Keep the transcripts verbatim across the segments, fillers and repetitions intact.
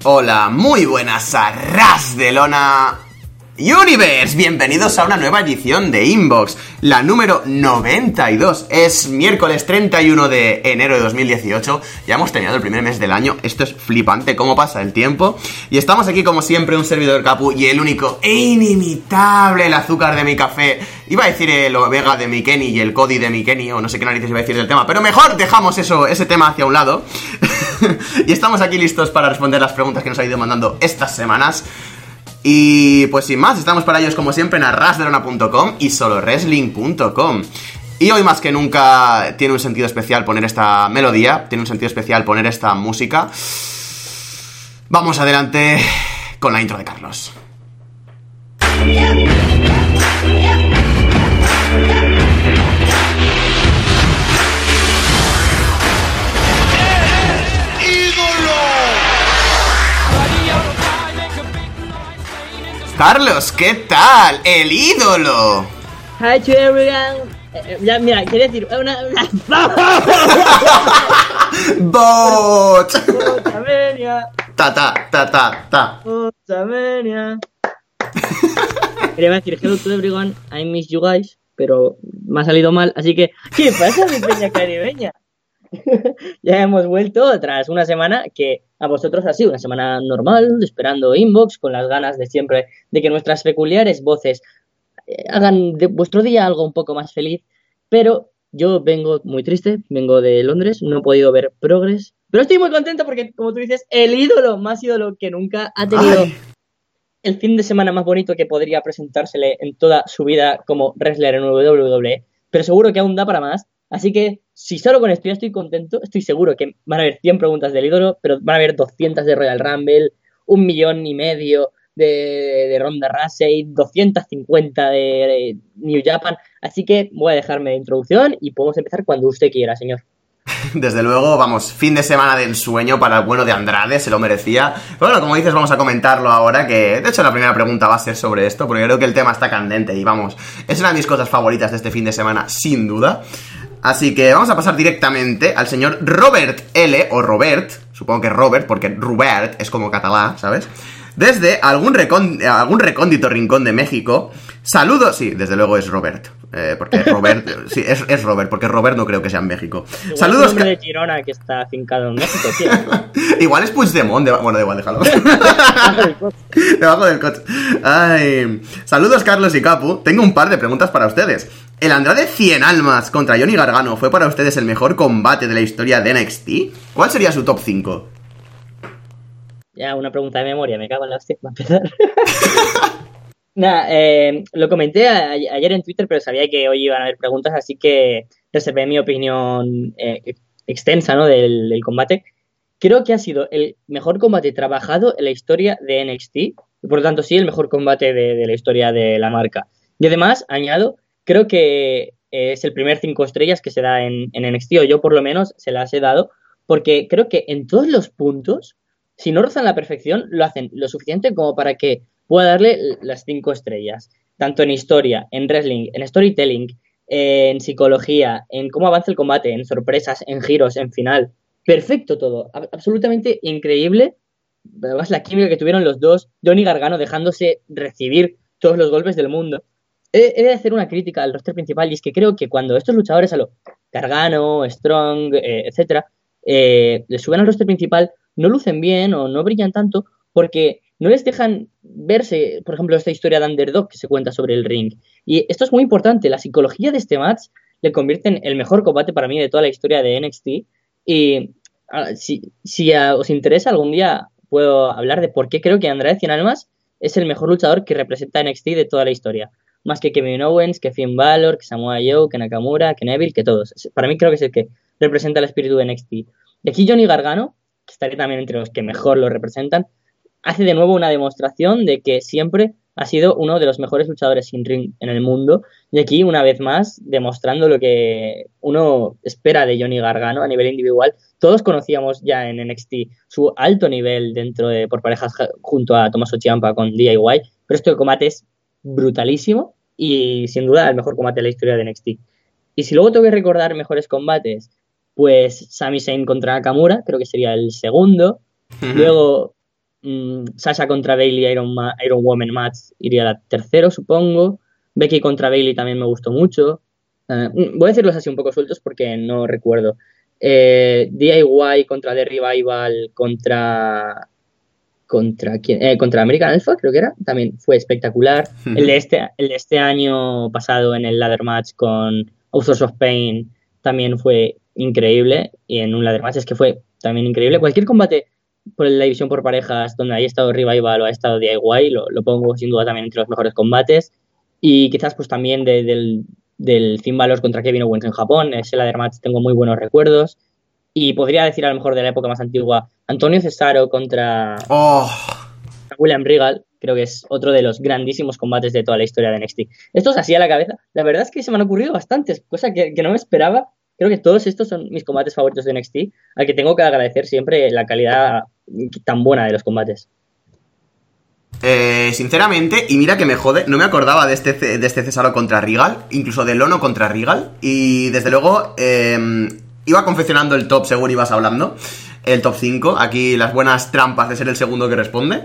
Hola, muy buenas a Ras de Lona Universe. Bienvenidos a una nueva edición de Inbox, la número noventa y dos. Es miércoles treinta y uno de enero de dos mil dieciocho. Ya hemos terminado el primer mes del año. Esto es flipante cómo pasa el tiempo. Y estamos aquí como siempre, un servidor Capu y el único e inimitable, el azúcar de mi café. Iba a decir el Omega de mi Kenny y el Cody de mi Kenny, o no sé qué narices iba a decir del tema, pero mejor dejamos eso, ese tema hacia un lado. Y estamos aquí listos para responder las preguntas que nos ha ido mandando estas semanas. Y pues sin más, estamos para ellos como siempre en arrasdelona punto com y soloresling punto com. Y hoy más que nunca tiene un sentido especial poner esta melodía, tiene un sentido especial poner esta música. Vamos adelante con la intro de Carlos. Carlos, ¿qué tal? ¡El ídolo! Hi to everyone. Eh, ya, mira, quería decir una... una... ¡Bot! Botamenia. Ta, ta, ta, ta, ta. Botamenia. Quería decir hello to everyone, I miss you guys, pero me ha salido mal, así que... ¿Qué pasa, mi peña caribeña? Ya hemos vuelto tras una semana que a vosotros ha sido una semana normal, esperando Inbox, con las ganas de siempre de que nuestras peculiares voces eh, hagan de vuestro día algo un poco más feliz, pero yo vengo muy triste, vengo de Londres, no he podido ver Progress, pero estoy muy contento porque, como tú dices, el ídolo, más ídolo que nunca, ha tenido Ay. el fin de semana más bonito que podría presentársele en toda su vida como wrestler en W W E, pero seguro que aún da para más. Así que, si solo con esto ya estoy contento, estoy seguro que van a haber cien preguntas del ídolo, pero van a haber doscientas de Royal Rumble, un millón y medio de, de Ronda Rousey, doscientas cincuenta de, de New Japan. Así que voy a dejarme de introducción y podemos empezar cuando usted quiera, señor. Desde luego, vamos, fin de semana de ensueño para el bueno de Andrade, se lo merecía. Pero bueno, como dices, vamos a comentarlo ahora, que de hecho la primera pregunta va a ser sobre esto, porque creo que el tema está candente y vamos, es una de mis cosas favoritas de este fin de semana, sin duda. Así que vamos a pasar directamente al señor Robert L, o Robert, supongo que Robert, porque Robert es como catalá, ¿sabes? Desde algún, recón, algún recóndito rincón de México. Saludos, sí, desde luego es Robert, eh, porque Robert, sí, es, es Robert, porque Robert no creo que sea en México. Igual Saludos. Es un hombre de Girona que está afincado en México, tío. Igual es Puigdemont, de... bueno, da igual, déjalo. Debajo del coche. Ay. Saludos, Carlos y Capu. Tengo un par de preguntas para ustedes. ¿El Andrade cien almas contra Johnny Gargano fue para ustedes el mejor combate de la historia de N X T? ¿Cuál sería su top cinco? Ya, una pregunta de memoria, me cago en la hostia, va a empezar. Nada, eh, lo comenté a, ayer en Twitter, pero sabía que hoy iban a haber preguntas, así que reservé mi opinión eh, extensa, ¿no?, del, del combate. Creo que ha sido el mejor combate trabajado en la historia de N X T, y por lo tanto sí, el mejor combate de, de la historia de la marca. Y además, añado, creo que es el primer cinco estrellas que se da en, en N X T, o yo por lo menos se las he dado, porque creo que en todos los puntos, si no rozan la perfección, lo hacen lo suficiente como para que pueda darle las cinco estrellas. Tanto en historia, en wrestling, en storytelling, en psicología, en cómo avanza el combate, en sorpresas, en giros, en final. Perfecto todo. Absolutamente increíble. Además, la química que tuvieron los dos, Johnny Gargano dejándose recibir todos los golpes del mundo. He, he de hacer una crítica al roster principal, y es que creo que cuando estos luchadores a lo Gargano, Strong, eh, etcétera, eh, les suben al roster principal, no lucen bien o no brillan tanto porque no les dejan verse, por ejemplo, esta historia de underdog que se cuenta sobre el ring. Y esto es muy importante. La psicología de este match le convierte en el mejor combate para mí de toda la historia de N X T. Y uh, si, si uh, os interesa, algún día puedo hablar de por qué creo que Andrade cien almas es el mejor luchador que representa N X T de toda la historia. Más que Kevin Owens, que Finn Balor, que Samoa Joe, que Nakamura, que Neville, que todos. Para mí creo que es el que representa el espíritu de N X T. Y aquí Johnny Gargano, que estaré también entre los que mejor lo representan, hace de nuevo una demostración de que siempre ha sido uno de los mejores luchadores sin ring en el mundo, y aquí una vez más demostrando lo que uno espera de Johnny Gargano a nivel individual. Todos conocíamos ya en N X T su alto nivel dentro de por parejas junto a Tommaso Ciampa con D I Y, pero este combate es brutalísimo y sin duda el mejor combate de la historia de N X T. Y si luego tengo que recordar mejores combates, pues Sami Zayn contra Nakamura, creo que sería el segundo. Uh-huh. Luego Mm, Sasha contra Bailey Iron, Ma- Iron Woman match iría a la tercero, supongo. Becky contra Bailey también me gustó mucho. Eh, mm, voy a decirlos así un poco sueltos porque no recuerdo. Eh, D I Y contra The Revival contra contra quién, Eh, contra American Alpha, creo que era, también fue espectacular. El de este, el de este año pasado en el ladder match con Authors of Pain también fue increíble. Y en un ladder match es que fue también increíble. Cualquier combate por la división por parejas donde haya estado Revival o haya estado D I Y, lo, lo pongo sin duda también entre los mejores combates. Y quizás pues también de- del, del Finn Balor contra Kevin Owens en Japón, ese ladder match tengo muy buenos recuerdos. Y podría decir a lo mejor de la época más antigua, Antonio Cesaro contra Oh, William Regal, creo que es otro de los grandísimos combates de toda la historia de N X T. Estos así a la cabeza, la verdad es que se me han ocurrido bastantes, cosa que, que no me esperaba. Creo que todos estos son mis combates favoritos de N X T, al que tengo que agradecer siempre la calidad tan buena de los combates. eh, sinceramente, y mira que me jode, no me acordaba de este, de este Cesaro contra Regal, incluso de Lono contra Regal, y desde luego eh, iba confeccionando el top según ibas hablando, el top cinco, aquí las buenas trampas de ser el segundo que responde.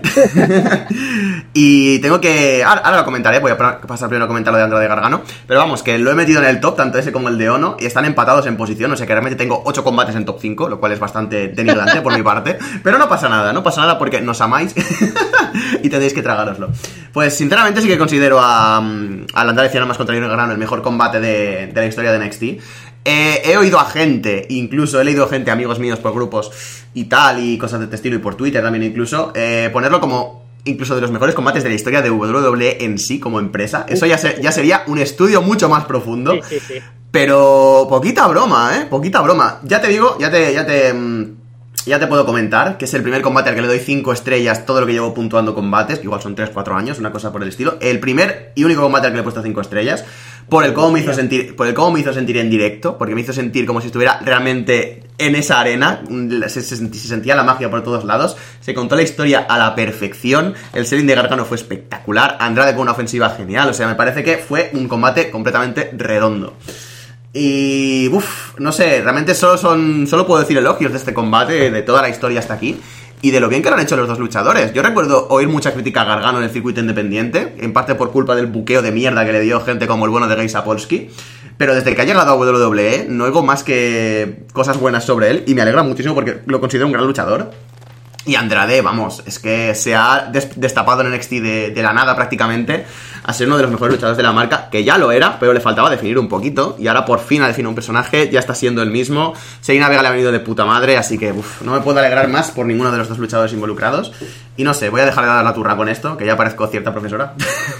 Y tengo que... Ahora, ahora lo comentaré, voy a pasar primero a comentar lo de Andrade Gargano, pero vamos, que lo he metido en el top, tanto ese como el de Ono, y están empatados en posición, o sea que realmente tengo ocho combates en top cinco, lo cual es bastante denigrante por mi parte, pero no pasa nada, no pasa nada porque nos amáis y tendréis que tragároslo. Pues sinceramente sí que considero a, al Andrade Cien Almas contra Johnny Gargano el mejor combate de, de la historia de N X T. Eh, he oído a gente, incluso he leído gente, amigos míos por grupos y tal, y cosas de este estilo, y por Twitter también incluso, eh, ponerlo como incluso de los mejores combates de la historia de W W E en sí, como empresa. Eso ya, se, ya sería un estudio mucho más profundo. Sí, sí, sí. Pero poquita broma, ¿eh? Poquita broma. Ya te digo, ya te... Ya te Ya te puedo comentar que es el primer combate al que le doy cinco estrellas todo lo que llevo puntuando combates, que igual son tres cuatro años, una cosa por el estilo. El primer y único combate al que le he puesto cinco estrellas, por el cómo me hizo sentir, por el cómo me hizo sentir en directo, porque me hizo sentir como si estuviera realmente en esa arena, se, se, se sentía la magia por todos lados, se contó la historia a la perfección, el selling de Gargano fue espectacular, Andrade con una ofensiva genial, o sea, me parece que fue un combate completamente redondo. Y, uff, no sé, realmente solo son solo puedo decir elogios de este combate, de toda la historia hasta aquí, y de lo bien que lo han hecho los dos luchadores. Yo recuerdo oír mucha crítica a Gargano en el circuito independiente, en parte por culpa del buqueo de mierda que le dio gente como el bueno de Gay Sapolsky, pero desde que ha llegado a W W E no oigo más que cosas buenas sobre él, y me alegra muchísimo porque lo considero un gran luchador. Y Andrade, vamos, es que se ha des- destapado en N X T de, de la nada prácticamente a ser uno de los mejores luchadores de la marca, que ya lo era, pero le faltaba definir un poquito, y ahora por fin ha definido un personaje, ya está siendo el mismo. Selena Vega le ha venido de puta madre, así que uf, no me puedo alegrar más por ninguno de los dos luchadores involucrados. Y no sé, voy a dejar de dar la turra con esto, que ya parezco cierta profesora.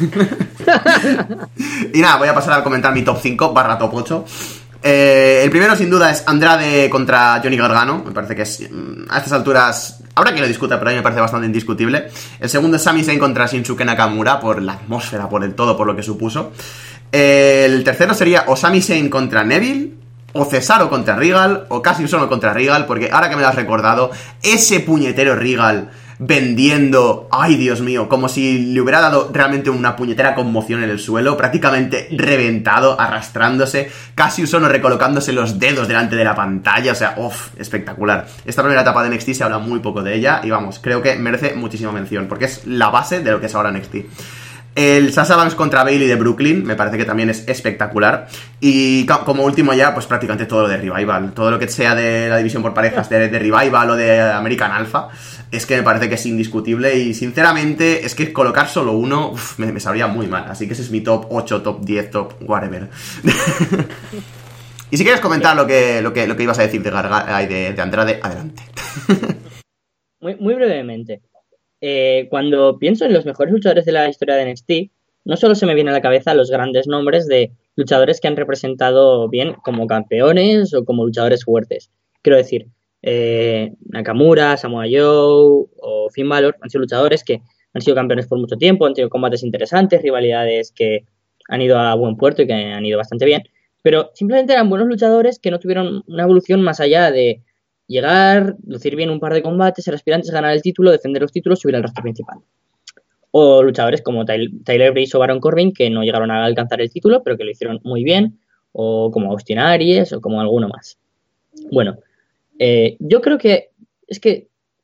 Y nada, voy a pasar a comentar mi top cinco barra top ocho. Eh, el primero sin duda es Andrade contra Johnny Gargano. Me parece que es, a estas alturas, habrá que lo discuta, pero a mí me parece bastante indiscutible. El segundo es Sami Zayn contra Shinsuke Nakamura, por la atmósfera, por el todo, por lo que supuso. El tercero sería o Sami Zayn contra Neville, o Cesaro contra Regal, o Cassius Ohno contra Regal, porque ahora que me lo has recordado, ese puñetero Regal vendiendo, ay Dios mío, como si le hubiera dado realmente una puñetera conmoción en el suelo, prácticamente reventado, arrastrándose, Cassius Ohno recolocándose los dedos delante de la pantalla, o sea, uff, espectacular. Esta primera etapa de N X T se habla muy poco de ella y vamos, creo que merece muchísima mención, porque es la base de lo que es ahora N X T. El Sasha Banks contra Bailey de Brooklyn me parece que también es espectacular. Y como último ya, pues prácticamente todo lo de Revival. Todo lo que sea de la división por parejas de, de Revival o de American Alpha, es que me parece que es indiscutible. Y sinceramente, es que colocar solo uno uf, me, me sabría muy mal. Así que ese es mi top ocho, top diez, top whatever. Y si quieres comentar lo que, lo que, lo que ibas a decir de, Garga, de, de Andrade, adelante. Muy, muy brevemente. Eh, cuando pienso en los mejores luchadores de la historia de N X T, no solo se me vienen a la cabeza los grandes nombres de luchadores que han representado bien como campeones o como luchadores fuertes. Quiero decir, eh, Nakamura, Samoa Joe o Finn Balor han sido luchadores que han sido campeones por mucho tiempo, han tenido combates interesantes, rivalidades que han ido a buen puerto y que han ido bastante bien, pero simplemente eran buenos luchadores que no tuvieron una evolución más allá de llegar, lucir bien un par de combates, ser aspirantes a ganar el título, defender los títulos, subir al roster principal. O luchadores como Tyler Breeze o Baron Corbin, que no llegaron a alcanzar el título, pero que lo hicieron muy bien, o como Austin Aries, o como alguno más. Bueno, eh, yo creo que es que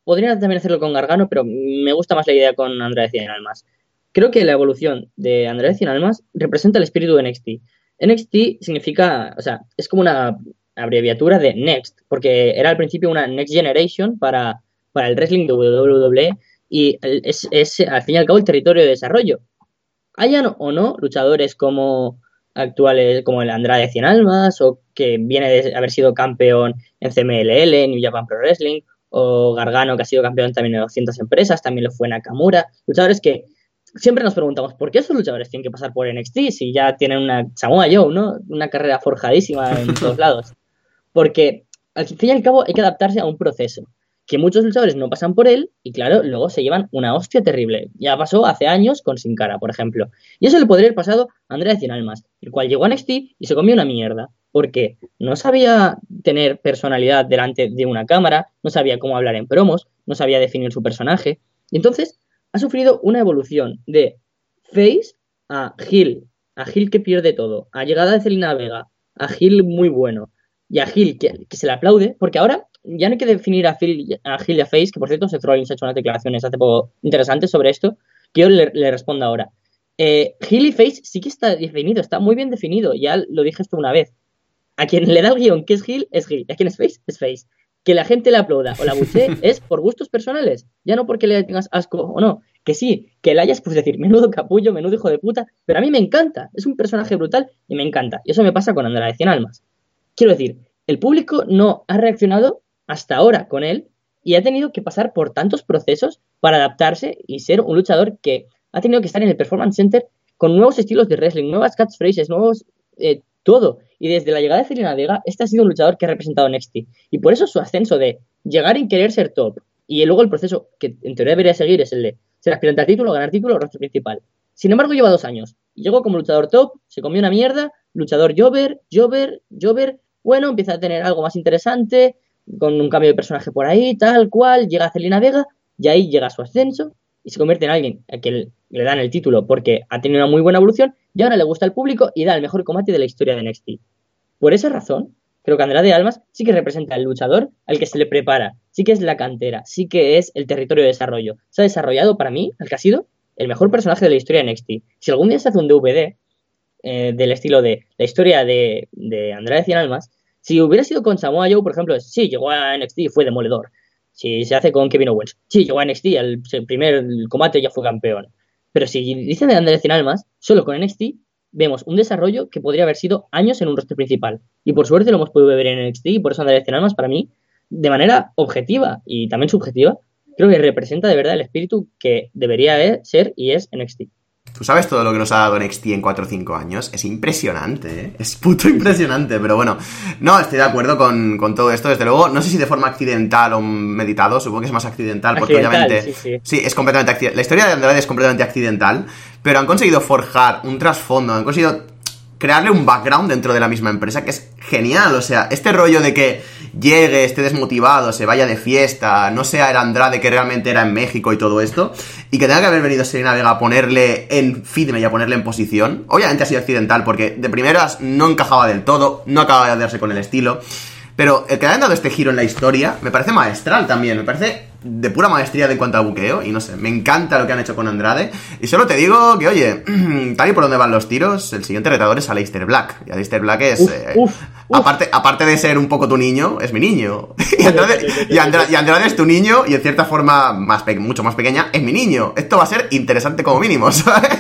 podrían también hacerlo con Gargano, pero me gusta más la idea con Andrade Cien Almas. Creo que la evolución de Andrade Cien Almas representa el espíritu de N X T. N X T significa, o sea, es como una abreviatura de Next, porque era al principio una Next Generation para, para el wrestling de W W E y es, es al fin y al cabo el territorio de desarrollo. Hayan o no luchadores como actuales, como el Andrade Cien Almas, o que viene de haber sido campeón en C M L L, New Japan Pro Wrestling, o Gargano, que ha sido campeón también en doscientas empresas, también lo fue Nakamura, luchadores que siempre nos preguntamos, ¿por qué esos luchadores tienen que pasar por N X T si ya tienen una Samoa Joe, ¿no? Una carrera forjadísima en todos lados? Porque al fin y al cabo hay que adaptarse a un proceso, que muchos luchadores no pasan por él y claro, luego se llevan una hostia terrible. Ya pasó hace años con Sin Cara, por ejemplo. Y eso le podría haber pasado a Andrade Cien Almas, el cual llegó a N X T y se comió una mierda. Porque no sabía tener personalidad delante de una cámara, no sabía cómo hablar en promos, no sabía definir su personaje. Y entonces ha sufrido una evolución de face a heel, a heel que pierde todo, a llegada de Zelina Vega, a heel muy bueno, y a heel que, que se le aplaude, porque ahora ya no hay que definir a heel, a heel y a face, que por cierto Seth Rollins ha hecho unas declaraciones hace poco interesantes sobre esto, que yo le, le respondo ahora. Eh, heel y face sí que está definido, está muy bien definido, ya lo dije esto una vez. A quien le da el guión que es heel, es heel, a quien es face, es face. Que la gente le aplauda o la buchee es por gustos personales, ya no porque le tengas asco o no. Que sí, que le hayas, pues decir, menudo capullo, menudo hijo de puta, pero a mí me encanta, es un personaje brutal y me encanta. Y eso me pasa con Andrade Cien Almas. Quiero decir, el público no ha reaccionado hasta ahora con él y ha tenido que pasar por tantos procesos para adaptarse y ser un luchador que ha tenido que estar en el Performance Center con nuevos estilos de wrestling, nuevas catchphrases, nuevos... Eh, todo. Y desde la llegada de Zelina Vega, este ha sido un luchador que ha representado N X T. Y por eso su ascenso de llegar y querer ser top, y luego el proceso que en teoría debería seguir es el de ser aspirante al título, ganar título o roster principal. Sin embargo, lleva dos años. Y llegó como luchador top, se comió una mierda, luchador Jover, Jover, Jover, bueno, empieza a tener algo más interesante, con un cambio de personaje por ahí, tal cual, llega Zelina Vega, y ahí llega su ascenso, y se convierte en alguien a quien le dan el título porque ha tenido una muy buena evolución, y ahora le gusta al público y da el mejor combate de la historia de N X T. Por esa razón, creo que Andrade Almas sí que representa al luchador al que se le prepara, sí que es la cantera, sí que es el territorio de desarrollo. Se ha desarrollado para mí, el que ha sido el mejor personaje de la historia de N X T. Si algún día se hace un D V D eh, del estilo de la historia de, de Andrade Cien Almas, si hubiera sido con Samoa Joe, por ejemplo, sí, llegó a N X T y fue demoledor. Si se hace con Kevin Owens, sí, llegó a N X T, el, el primer combate ya fue campeón. Pero si dicen de Andrade Cien Almas, solo con N X T vemos un desarrollo que podría haber sido años en un roster principal. Y por suerte lo hemos podido ver en N X T y por eso Andrade Cien Almas, para mí, de manera objetiva y también subjetiva, creo que representa de verdad el espíritu que debería ser y es N X T. ¿Tú sabes todo lo que nos ha dado N X T en cuatro o cinco años? Es impresionante, ¿eh? Es puto impresionante, pero bueno. No, estoy de acuerdo con, con todo esto, desde luego. No sé si de forma accidental o meditado, supongo que es más accidental, porque accidental, obviamente... Sí, sí. sí, es completamente accidental. La historia de Andrade es completamente accidental, pero han conseguido forjar un trasfondo, han conseguido crearle un background dentro de la misma empresa que es genial. O sea, este rollo de que llegue, esté desmotivado, se vaya de fiesta, no sea el Andrade que realmente era en México y todo esto, y que tenga que haber venido Zelina Vega a ponerle en fitme y a ponerle en posición, obviamente ha sido accidental porque de primeras no encajaba del todo, no acababa de darse con el estilo, pero el que le hayan dado este giro en la historia me parece maestral también, me parece de pura maestría de en cuanto a buqueo, y no sé, me encanta lo que han hecho con Andrade, y solo te digo que, oye, tal y por donde van los tiros, el siguiente retador es Aleister Black, y Aleister Black es, uf, eh, uf, uf. Aparte, aparte de ser un poco tu niño, es mi niño, y Andrade, y Andrade, y Andrade es tu niño, y en cierta forma más pe- mucho más pequeña, es mi niño, esto va a ser interesante como mínimo, ¿sabes?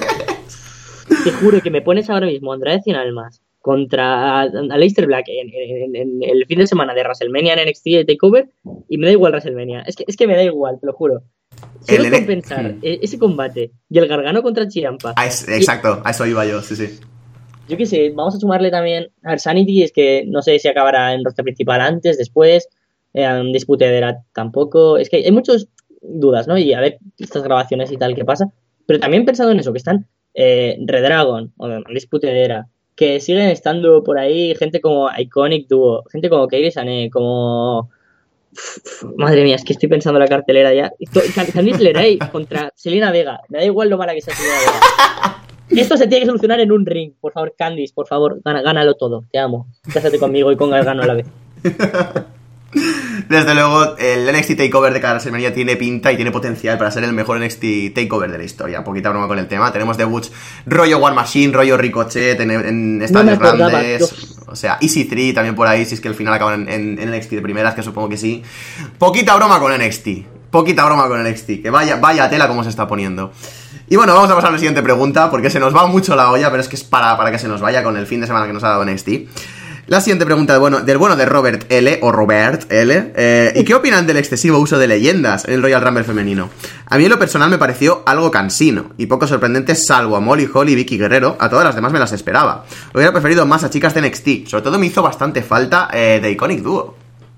Te juro que me pones ahora mismo Andrade Cien Almas contra Aleister Black en, en, en el fin de semana de WrestleMania en N X T TakeOver y me da igual WrestleMania. Es que, es que me da igual, te lo juro. Solo El con N- pensar hmm. ese combate y el Gargano contra Ciampa. Ah, es, exacto, a eso iba yo, sí, sí. Yo qué sé, vamos a sumarle también a Sanity, es que no sé si acabará en roster principal antes, después, eh, en Dispute Era tampoco. Es que hay muchas dudas, ¿no? Y a ver estas grabaciones y tal, qué pasa. Pero también pensado en eso, que están eh, Redragon o Dispute Era, que siguen estando por ahí gente como Iconic Duo, gente como Kairi Sane, como... Uf, madre mía, es que estoy pensando en la cartelera ya. Candice LeRae contra Zelina Vega. Me da igual lo mala que sea Zelina Vega. Esto se tiene que solucionar en un ring. Por favor, Candice, por favor, gana, gánalo todo. Te amo. Cásate conmigo y con Gargano a la vez. Desde luego, el N X T TakeOver de cada WrestleMania tiene pinta y tiene potencial para ser el mejor N X T TakeOver de la historia. Poquita broma con el tema. Tenemos debuts rollo War Machine, rollo Ricochet en, en estadios no grandes. O sea, Easy tres también por ahí, si es que al final acaban en, en, en N X T de primeras, que supongo que sí. Poquita broma con N X T. Poquita broma con N X T. Que vaya, vaya tela como se está poniendo. Y bueno, vamos a pasar a la siguiente pregunta, porque se nos va mucho la olla, pero es que es para, para que se nos vaya con el fin de semana que nos ha dado N X T. La siguiente pregunta de bueno, del bueno de Robert L. o Robert L. Eh, ¿Y qué opinan del excesivo uso de leyendas en el Royal Rumble femenino? A mí en lo personal me pareció algo cansino y poco sorprendente, salvo a Molly Holly y Vicky Guerrero. A todas las demás me las esperaba. Hubiera preferido más a chicas de N X T. Sobre todo me hizo bastante falta eh, The Iconic Duo.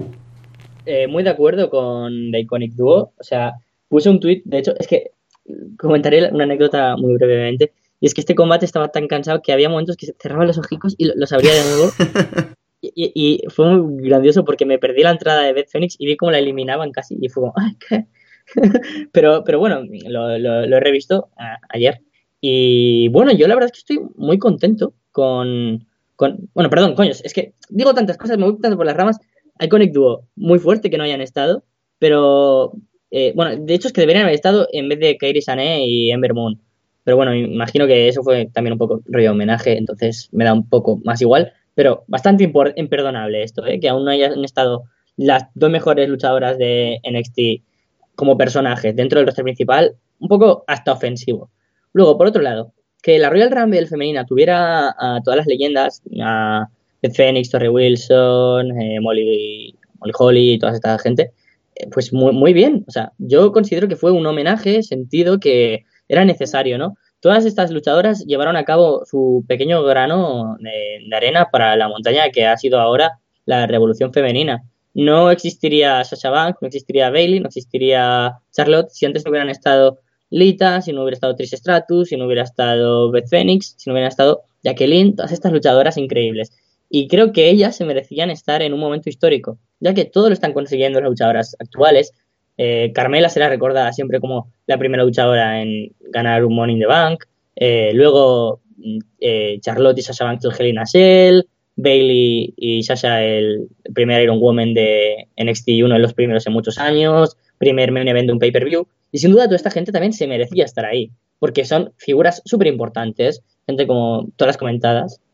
Eh, muy de acuerdo con The Iconic Duo. O sea, puse un tweet, de hecho, es que comentaré una anécdota muy brevemente. Y es que este combate estaba tan cansado que había momentos que cerraba los ojicos y los abría de nuevo. y, y, y fue muy grandioso porque me perdí la entrada de Beth Phoenix y vi cómo la eliminaban casi. Y fue como, ¡ay, qué! pero, pero bueno, lo, lo, lo he revisto a, ayer. Y bueno, yo la verdad es que estoy muy contento con, con... Bueno, perdón, coño, es que digo tantas cosas, me voy tanto por las ramas. Iconic Duo, muy fuerte que no hayan estado. Pero, eh, bueno, de hecho es que deberían haber estado en vez de Kairi Sane y Ember Moon. Pero bueno, imagino que eso fue también un poco rollo homenaje, entonces me da un poco más igual. Pero bastante impor- imperdonable esto, ¿eh? Que aún no hayan estado las dos mejores luchadoras de N X T como personajes dentro del roster principal, un poco hasta ofensivo. Luego, por otro lado, que la Royal Rumble femenina tuviera a todas las leyendas, a Beth Phoenix, Torrie Wilson, eh, Molly, Molly Holly y toda esta gente, eh, pues muy, muy bien. O sea, yo considero que fue un homenaje sentido que era necesario, ¿no? Todas estas luchadoras llevaron a cabo su pequeño grano de, de arena para la montaña que ha sido ahora la revolución femenina. No existiría Sasha Banks, no existiría Bayley, no existiría Charlotte si antes no hubieran estado Lita, si no hubiera estado Trish Stratus, si no hubiera estado Beth Phoenix, si no hubieran estado Jacqueline, todas estas luchadoras increíbles. Y creo que ellas se merecían estar en un momento histórico, ya que todo lo están consiguiendo las luchadoras actuales. Eh, Carmela será recordada siempre como la primera luchadora en ganar un Money in the Bank. Eh, luego eh, Charlotte y Sasha Banks el Hell in a Cell. Bayley y Sasha el primer Iron Woman de N X T, uno de los primeros en muchos años. Primer main event de un pay-per-view. Y sin duda toda esta gente también se merecía estar ahí, porque son figuras súper importantes, gente como todas las comentadas.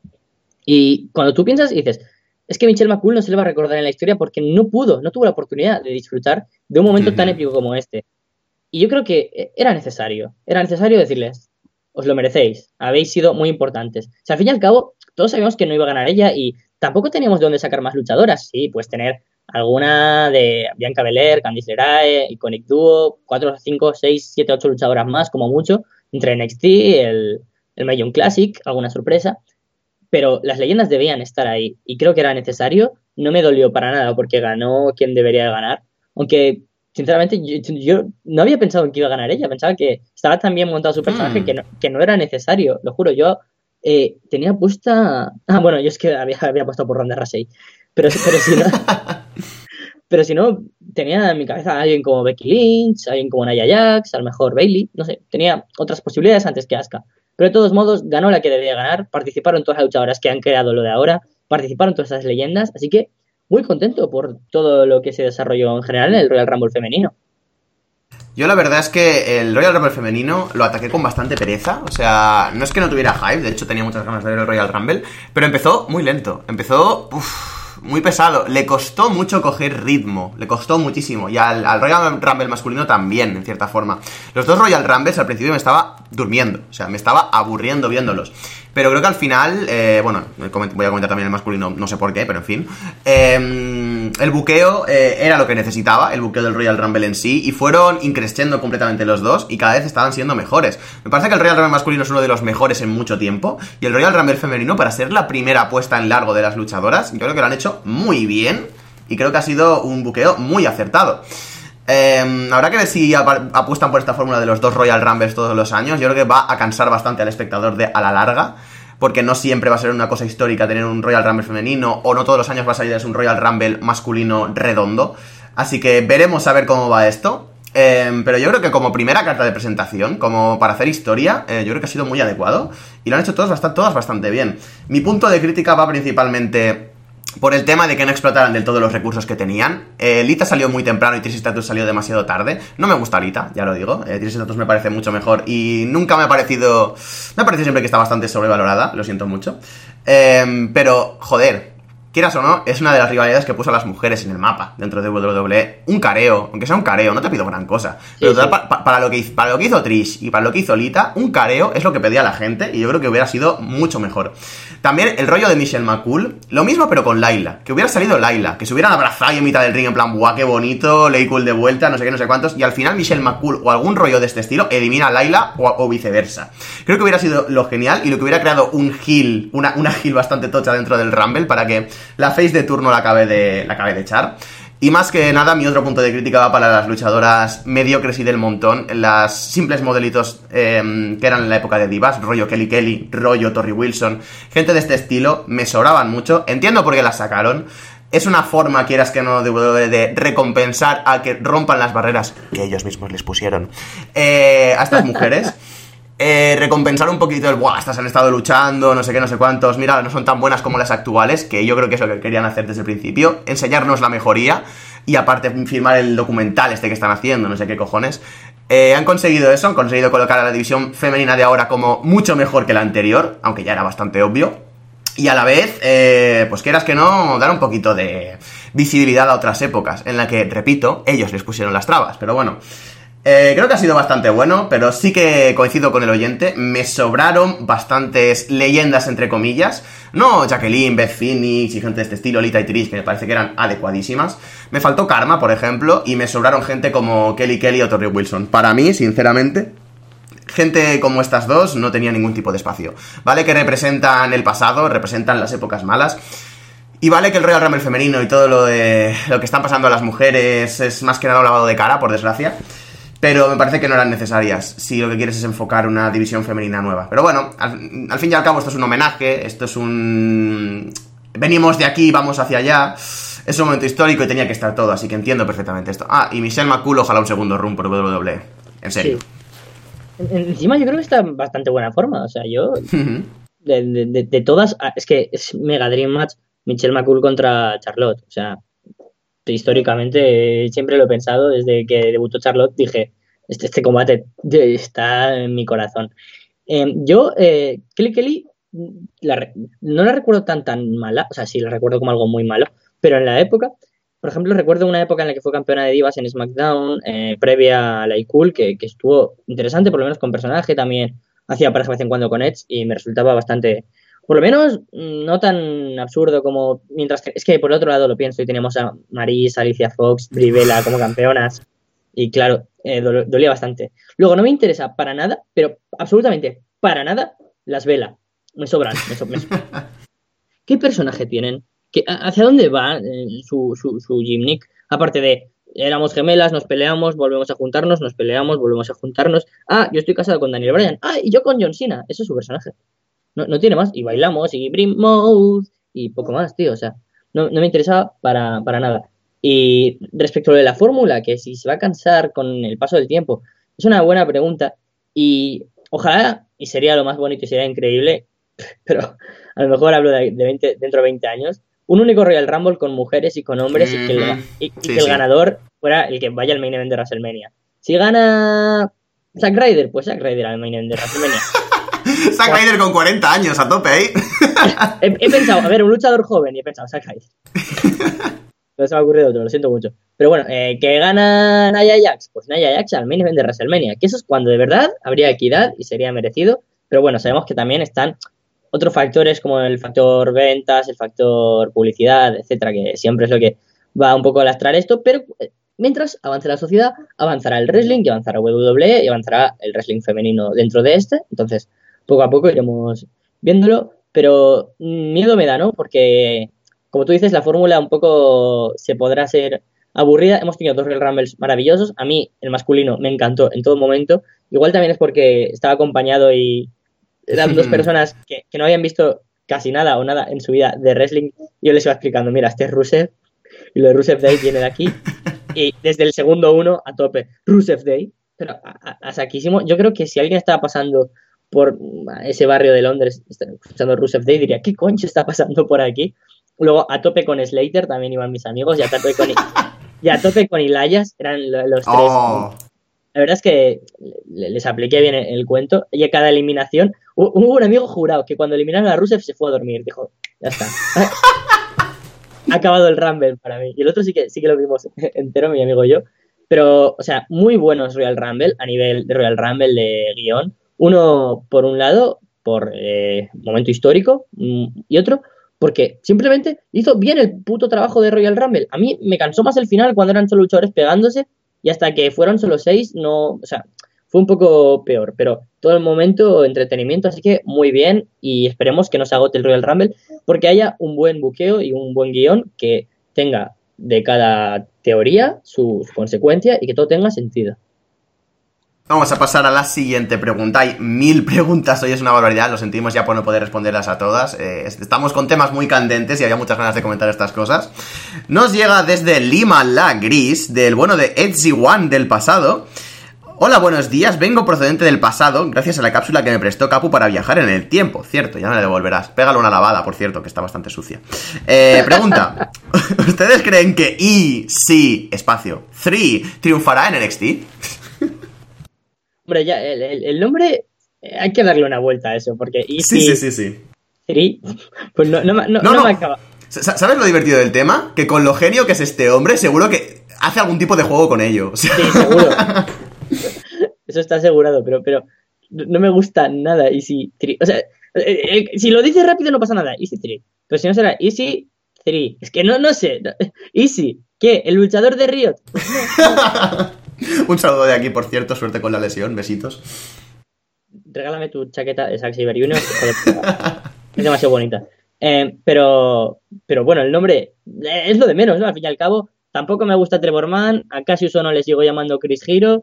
Y cuando tú piensas y dices, es que Michelle McCool no se le va a recordar en la historia porque no pudo, no tuvo la oportunidad de disfrutar de un momento uh-huh. tan épico como este. Y yo creo que era necesario, era necesario decirles, os lo merecéis, habéis sido muy importantes. O sea, al fin y al cabo, todos sabíamos que no iba a ganar ella y tampoco teníamos de dónde sacar más luchadoras. Sí, pues tener alguna de Bianca Belair, Candice LeRae, Iconic Duo, cuatro, cinco, seis, siete, ocho luchadoras más, como mucho, entre N X T, el, el Mae Classic, alguna sorpresa. Pero las leyendas debían estar ahí y creo que era necesario. No me dolió para nada porque ganó quien debería ganar. Aunque, sinceramente, yo, yo no había pensado en que iba a ganar ella. Pensaba que estaba tan bien montado su personaje mm. que, no, que no era necesario. Lo juro, yo eh, tenía puesta... Ah, bueno, yo es que había, había puesto por Ronda Rousey. Pero, pero si no... pero si no, tenía en mi cabeza a alguien como Becky Lynch, a alguien como Nia Jax, a lo mejor Bayley. No sé, tenía otras posibilidades antes que Asuka. Pero de todos modos, ganó la que debía ganar, participaron todas las luchadoras que han creado lo de ahora, participaron todas esas leyendas, así que muy contento por todo lo que se desarrolló en general en el Royal Rumble femenino. Yo la verdad es que el Royal Rumble femenino lo ataqué con bastante pereza, o sea, no es que no tuviera hype, de hecho tenía muchas ganas de ver el Royal Rumble, pero empezó muy lento, empezó... Uf, muy pesado, le costó mucho coger ritmo, le costó muchísimo, y al, al Royal Rumble masculino también, en cierta forma. Los dos Royal Rumbles al principio me estaba durmiendo, o sea, me estaba aburriendo viéndolos, pero creo que al final, eh, bueno, voy a comentar también el masculino, no sé por qué, pero en fin, eh, el buqueo eh, era lo que necesitaba, el buqueo del Royal Rumble en sí, y fueron increciendo completamente los dos, y cada vez estaban siendo mejores. Me parece que el Royal Rumble masculino es uno de los mejores en mucho tiempo, y el Royal Rumble femenino, para ser la primera apuesta en largo de las luchadoras, yo creo que lo han hecho muy bien, y creo que ha sido un buqueo muy acertado. Eh, habrá que ver si ap- apuestan por esta fórmula de los dos Royal Rumbles todos los años. Yo creo que va a cansar bastante al espectador de a la larga, porque no siempre va a ser una cosa histórica tener un Royal Rumble femenino, o no todos los años va a salir un Royal Rumble masculino redondo. Así que veremos a ver cómo va esto. Eh, pero yo creo que como primera carta de presentación, como para hacer historia, eh, yo creo que ha sido muy adecuado, y lo han hecho todos bastante, todas bastante bien. Mi punto de crítica va principalmente por el tema de que no explotaran del todo los recursos que tenían. Eh, Lita salió muy temprano y Trish Stratus salió demasiado tarde. No me gusta Lita, ya lo digo. Eh, Trish Stratus me parece mucho mejor y nunca me ha parecido... Me parece siempre que está bastante sobrevalorada, lo siento mucho. Eh, pero, joder, quieras o no, es una de las rivalidades que puso a las mujeres en el mapa dentro de W W E. Un careo, aunque sea un careo, no te pido gran cosa. Sí, pero sí. Pa, pa, para, lo que hizo, para lo que hizo Trish y para lo que hizo Lita, un careo es lo que pedía la gente y yo creo que hubiera sido mucho mejor. También el rollo de Michelle McCool, lo mismo pero con Layla, que hubiera salido Layla, que se hubieran abrazado en mitad del ring en plan, guau, qué bonito, Lay Cool de vuelta, no sé qué, no sé cuántos, y al final Michelle McCool o algún rollo de este estilo elimina a Layla o, o viceversa. Creo que hubiera sido lo genial y lo que hubiera creado un heel, una, una heel bastante tocha dentro del Rumble para que la face de turno la acabe de, la acabe de echar. Y más que nada, mi otro punto de crítica va para las luchadoras mediocres y del montón, las simples modelitos eh, que eran en la época de divas, rollo Kelly Kelly, rollo Torrie Wilson, gente de este estilo, me sobraban mucho, entiendo por qué las sacaron, es una forma, quieras que no, de, de recompensar a que rompan las barreras que ellos mismos les pusieron eh, a estas mujeres. Eh, recompensar un poquito el, buah, estas han estado luchando, no sé qué, no sé cuántos, mira, no son tan buenas como las actuales, que yo creo que es lo que querían hacer desde el principio, enseñarnos la mejoría, y aparte firmar el documental este que están haciendo, no sé qué cojones. Eh, han conseguido eso, han conseguido colocar a la división femenina de ahora como mucho mejor que la anterior, aunque ya era bastante obvio, y a la vez, eh, pues quieras que no, dar un poquito de visibilidad a otras épocas, en la que, repito, ellos les pusieron las trabas, pero bueno... Eh, creo que ha sido bastante bueno, pero sí que coincido con el oyente, me sobraron bastantes leyendas entre comillas, no Jacqueline, Beth Phoenix y gente de este estilo, Lita y Trish, que me parece que eran adecuadísimas, me faltó Karma, por ejemplo, y me sobraron gente como Kelly Kelly o Torrie Wilson. Para mí, sinceramente, gente como estas dos no tenía ningún tipo de espacio, ¿vale? Que representan el pasado, representan las épocas malas. Y vale que el Royal Rumble femenino y todo lo de lo que están pasando a las mujeres es más que nada un lavado de cara, por desgracia. Pero me parece que no eran necesarias si lo que quieres es enfocar una división femenina nueva. Pero bueno, al, al fin y al cabo esto es un homenaje, esto es un... venimos de aquí, vamos hacia allá. Es un momento histórico y tenía que estar todo, así que entiendo perfectamente esto. Ah, y Michelle McCool ojalá un segundo run por W W E. En serio. Sí. Encima yo creo que está en bastante buena forma, o sea, yo... de, de, de, de todas... Es que es Mega Dream Match Michelle McCool contra Charlotte, o sea... Históricamente siempre lo he pensado, desde que debutó Charlotte dije, este, este combate está en mi corazón. Eh, yo, eh, Kelly Kelly, la, no la recuerdo tan tan mala, o sea, sí la recuerdo como algo muy malo, pero en la época, por ejemplo, recuerdo una época en la que fue campeona de divas en SmackDown, eh, previa a la iCool, que, que estuvo interesante, por lo menos con personaje, también hacía pareja de vez en cuando con Edge y me resultaba bastante... Por lo menos no tan absurdo como mientras que... Es que por otro lado lo pienso y tenemos a Maryse, Alicia Fox, Brie Bella como campeonas y claro, eh, dol- dolía bastante. Luego no me interesa para nada, pero absolutamente para nada, las Bella. Me sobran, me so- me so- ¿Qué personaje tienen? ¿Qué, ¿Hacia dónde va eh, su, su, su gimmick? Aparte de, éramos gemelas, nos peleamos, volvemos a juntarnos, nos peleamos, volvemos a juntarnos. Ah, yo estoy casado con Daniel Bryan. Ah, y yo con John Cena. Eso es su personaje. No, no tiene más, y bailamos, y Brim Mode, y poco más, tío, o sea, no, no me interesaba para, para nada. Y respecto a lo de la fórmula, que si se va a cansar con el paso del tiempo, es una buena pregunta, y ojalá, y sería lo más bonito y sería increíble, pero a lo mejor hablo de, de veinte, dentro de veinte años, un único Royal Rumble con mujeres y con hombres, mm-hmm. y que, el, y, y sí, que el sí. ganador fuera el que vaya al main event de WrestleMania. Si gana Zack Ryder, pues Zack Ryder al main event de WrestleMania. Zack Ryder con cuarenta años, a tope ahí. he, he pensado, a ver, un luchador joven, y he pensado, Zack Ryder. No se me ha ocurrido otro, lo siento mucho. Pero bueno, eh, que gana Nia Jax, pues Nia Jax al main event de WrestleMania, que eso es cuando de verdad habría equidad y sería merecido. Pero bueno, sabemos que también están otros factores como el factor ventas, el factor publicidad, etcétera, que siempre es lo que va un poco a lastrar esto, pero mientras avance la sociedad, avanzará el wrestling y avanzará W W E y avanzará el wrestling femenino dentro de este. Entonces, poco a poco iremos viéndolo, pero miedo me da, ¿no? Porque, como tú dices, la fórmula un poco se podrá ser aburrida. Hemos tenido dos Royal Rumbles maravillosos. A mí, el masculino, me encantó en todo momento. Igual también es porque estaba acompañado y eran dos personas que, que no habían visto casi nada o nada en su vida de wrestling. Yo les iba explicando, mira, este es Rusev, y lo de Rusev Day viene de aquí. Y desde el segundo uno a tope, Rusev Day, pero a, a, a saquísimo. Yo creo que si alguien estaba pasando por ese barrio de Londres escuchando Rusev Day, diría, ¿qué concho está pasando por aquí? Luego a tope con Slater también iban mis amigos, y a tope con, y a tope con Elias, eran los tres. Oh. La verdad es que les apliqué bien el, el cuento, y a cada eliminación, hubo un amigo jurado que cuando eliminaron a Rusev se fue a dormir, dijo, ya está. Ha acabado el Rumble para mí. Y el otro sí que sí que lo vimos entero, mi amigo y yo. Pero, o sea, muy buenos Royal Rumble a nivel de Royal Rumble de guión. Uno, por un lado, por eh, momento histórico, y otro, porque simplemente hizo bien el puto trabajo de Royal Rumble. A mí me cansó más el final cuando eran solo luchadores pegándose, y hasta que fueron solo seis, no, o sea, fue un poco peor. Pero todo el momento, entretenimiento, así que muy bien, y esperemos que no se agote el Royal Rumble, porque haya un buen buqueo y un buen guión que tenga de cada teoría su, su consecuencia y que todo tenga sentido. Vamos a pasar a la siguiente pregunta. Hay mil preguntas, hoy es una barbaridad, lo sentimos ya por no poder responderlas a todas. Eh, estamos con temas muy candentes y había muchas ganas de comentar estas cosas. Nos llega desde Lima la Gris, del bueno de Etsy One del pasado. Hola, buenos días, vengo procedente del pasado gracias a la cápsula que me prestó Capu para viajar en el tiempo. Cierto, ya me la devolverás. Pégale una lavada, por cierto, que está bastante sucia. Eh, pregunta, ¿ustedes creen que E C, espacio, tres triunfará en N X T? Hombre, ya, el, el, el nombre, eh, hay que darle una vuelta a eso, porque E C, sí, sí, sí, sí. tres, pues no, no, no, no, no, no no. me acaba. ¿Sabes lo divertido del tema? Que con lo genio que es este hombre, seguro que hace algún tipo de juego con ello. Sí, seguro. Eso está asegurado, pero, pero no me gusta nada Easy tres. O sea, eh, eh, si lo dices rápido no pasa nada, Easy tres. Pero si no será Easy tres. Es que no, no sé. Easy, ¿qué? ¿El luchador de Riot? Un saludo de aquí, por cierto, suerte con la lesión, besitos. Regálame tu chaqueta de Zack Sabre Junior Es demasiado bonita. Eh, pero, pero bueno, el nombre es lo de menos, ¿no? Al fin y al cabo, tampoco me gusta Trevor Mann, a Cassius Ohno le sigo llamando Chris Hero,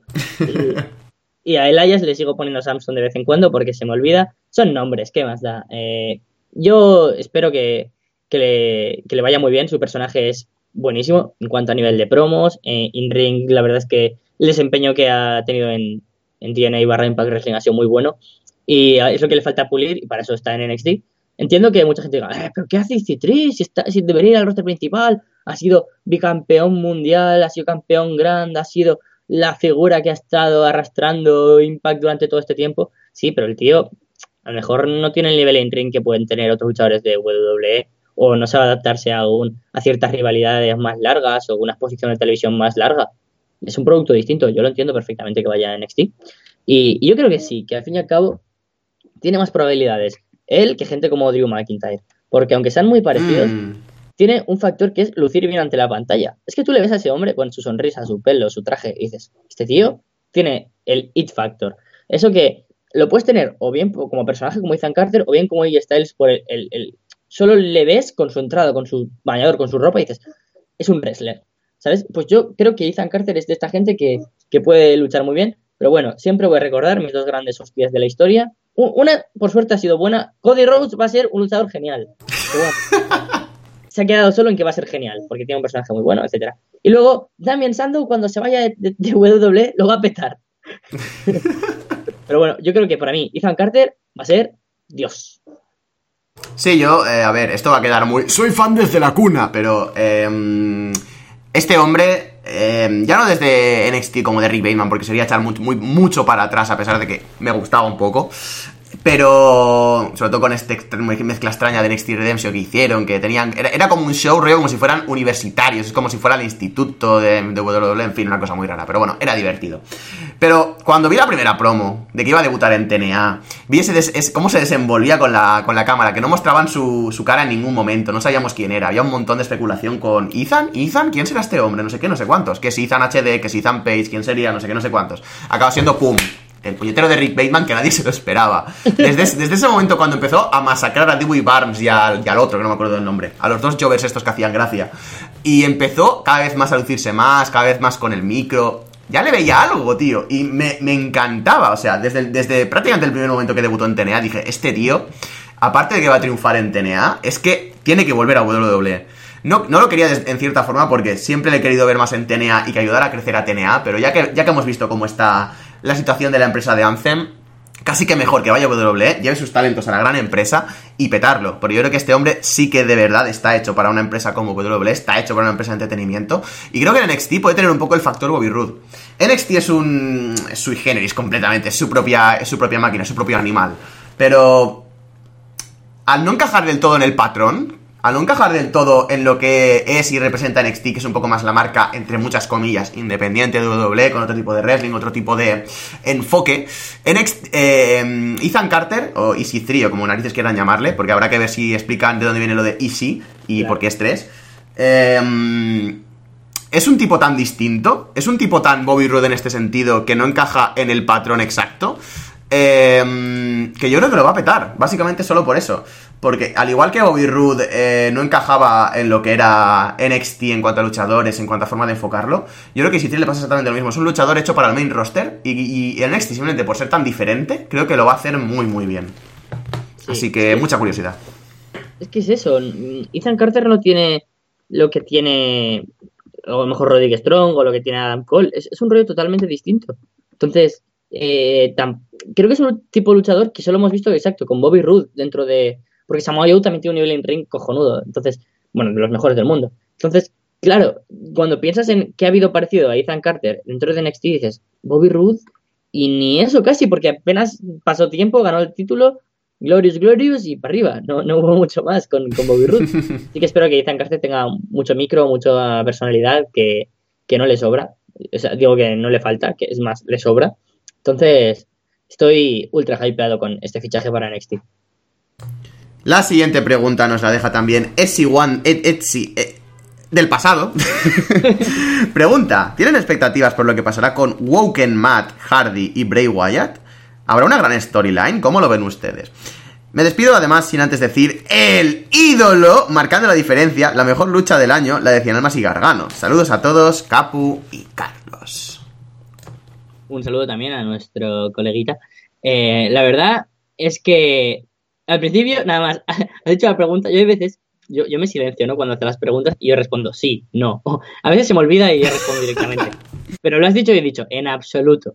y, y a Elias le sigo poniendo Samson de vez en cuando porque se me olvida. Son nombres, ¿qué más da? Eh, yo espero que, que, le, que le vaya muy bien, su personaje es buenísimo en cuanto a nivel de promos, eh, in-ring, la verdad es que el desempeño que ha tenido en, en T N A barra Impact Wrestling ha sido muy bueno, y es lo que le falta pulir, y para eso está en N X T. Entiendo que mucha gente diga, eh, ¿pero qué hace C tres? Si, está, si debería ir al roster principal, ha sido bicampeón mundial, ha sido campeón grande, ha sido la figura que ha estado arrastrando Impact durante todo este tiempo. Sí, pero el tío a lo mejor no tiene el nivel en ring que pueden tener otros luchadores de W W E, o no sabe adaptarse a, un, a ciertas rivalidades más largas o una exposición de televisión más larga. Es un producto distinto, yo lo entiendo perfectamente que vaya a N X T. Y, y yo creo que sí, que al fin y al cabo tiene más probabilidades él que gente como Drew McIntyre, porque aunque sean muy parecidos, mm. tiene un factor que es lucir bien ante la pantalla. Es que tú le ves a ese hombre con su sonrisa, su pelo, su traje, y dices, este tío tiene el it factor. Eso que lo puedes tener o bien como personaje como Ethan Carter o bien como A J Styles por el, el, el... Solo le ves con su entrada, con su bañador, con su ropa y dices, es un wrestler, ¿sabes? Pues yo creo que Ethan Carter es de esta gente que, que puede luchar muy bien, pero bueno, siempre voy a recordar mis dos grandes hostias de la historia. Una, por suerte, ha sido buena. Cody Rhodes va a ser un luchador genial. Bueno, se ha quedado solo en que va a ser genial, porque tiene un personaje muy bueno, etcétera. Y luego, Damien Sandow, cuando se vaya de, de, de W W E, lo va a petar. Pero bueno, yo creo que para mí, Ethan Carter va a ser Dios. Sí, yo, eh, a ver, esto va a quedar muy... Soy fan desde la cuna, pero... Eh, este hombre... Eh, ya no desde N X T como de Rick Bateman, porque sería echar muy, muy, mucho para atrás, a pesar de que me gustaba un poco, pero sobre todo con esta mezcla extraña de N X T Redemption que hicieron, que tenían, era, era como un show rollo como si fueran universitarios, es como si fuera el instituto de, de W W E, en fin, una cosa muy rara, pero bueno, era divertido. Pero cuando vi la primera promo de que iba a debutar en T N A, vi ese des, es, cómo se desenvolvía con la, con la cámara, que no mostraban su, su cara en ningún momento, no sabíamos quién era, había un montón de especulación con Ethan, Ethan, ¿quién será este hombre? No sé qué, no sé cuántos, que es Ethan H D, que es Ethan Page, quién sería, no sé qué, no sé cuántos. Acaba siendo pum, el puñetero de Rick Bateman, que nadie se lo esperaba. Desde, desde ese momento, cuando empezó a masacrar a Dewey Barnes y al, y al otro, que no me acuerdo del nombre, a los dos jovers estos que hacían gracia, y empezó cada vez más a lucirse más, cada vez más con el micro, ya le veía algo, tío, y me, me encantaba. O sea, desde, desde prácticamente el primer momento que debutó en T N A, dije, este tío, aparte de que va a triunfar en T N A, es que tiene que volver a W W E. No, no lo quería en cierta forma porque siempre le he querido ver más en T N A y que ayudara a crecer a T N A, pero ya que, ya que hemos visto cómo está la situación de la empresa de Anthem, casi que mejor que vaya a W W E, lleve sus talentos a la gran empresa y petarlo. Porque yo creo que este hombre sí que de verdad está hecho para una empresa como W W E, está hecho para una empresa de entretenimiento. Y creo que en N X T puede tener un poco el factor Bobby Roode. N X T es un... es sui generis completamente, es su propia, es su propia máquina, es su propio animal. Pero al no encajar del todo en el patrón, al no encajar del todo en lo que es y representa N X T, que es un poco más la marca, entre muchas comillas, independiente de W W E, con otro tipo de wrestling, otro tipo de enfoque, N X T, eh, Ethan Carter, o E C tres, o como narices quieran llamarle, porque habrá que ver si explican de dónde viene lo de E C y claro, por qué es tres. Eh, es un tipo tan distinto, es un tipo tan Bobby Roode en este sentido, que no encaja en el patrón exacto, eh, que yo creo que lo va a petar, básicamente solo por eso. Porque al igual que Bobby Roode eh, no encajaba en lo que era N X T en cuanto a luchadores, en cuanto a forma de enfocarlo, yo creo que a E C tres le pasa exactamente lo mismo. Es un luchador hecho para el main roster y, y, y N X T, simplemente por ser tan diferente, creo que lo va a hacer muy muy bien. Sí, así que sí, mucha curiosidad. Es que es eso, Ethan Carter no tiene lo que tiene a lo mejor Roderick Strong o lo que tiene Adam Cole, es, es un rollo totalmente distinto. Entonces, eh, tan, creo que es un tipo de luchador que solo hemos visto, exacto, con Bobby Roode dentro de... Porque Samoa Joe también tiene un nivel en ring cojonudo. Entonces, bueno, de los mejores del mundo. Entonces, claro, cuando piensas en qué ha habido parecido a Ethan Carter dentro de N X T, dices, Bobby Roode, y ni eso casi, porque apenas pasó tiempo, ganó el título, Glorious, Glorious, y para arriba. No, no hubo mucho más con, con Bobby Roode. Así que espero que Ethan Carter tenga mucho micro, mucha personalidad, que, que no le sobra. O sea, digo que no le falta, que es más, le sobra. Entonces, estoy ultra hypeado con este fichaje para N X T. La siguiente pregunta nos la deja también Etsy One, Etsy, eh, del pasado. Pregunta, ¿tienen expectativas por lo que pasará con Woken Matt Hardy y Bray Wyatt? ¿Habrá una gran storyline? ¿Cómo lo ven ustedes? Me despido además sin antes decir el ídolo, marcando la diferencia, la mejor lucha del año, la de Cien Almas y Gargano. Saludos a todos, Capu y Carlos. Un saludo también a nuestro coleguita. Eh, la verdad es que al principio, nada más, has hecho la pregunta, yo hay veces, yo, yo me silencio, ¿no? Cuando hace las preguntas y yo respondo sí, no. A veces se me olvida y yo respondo directamente. Pero lo has dicho y he dicho, en absoluto.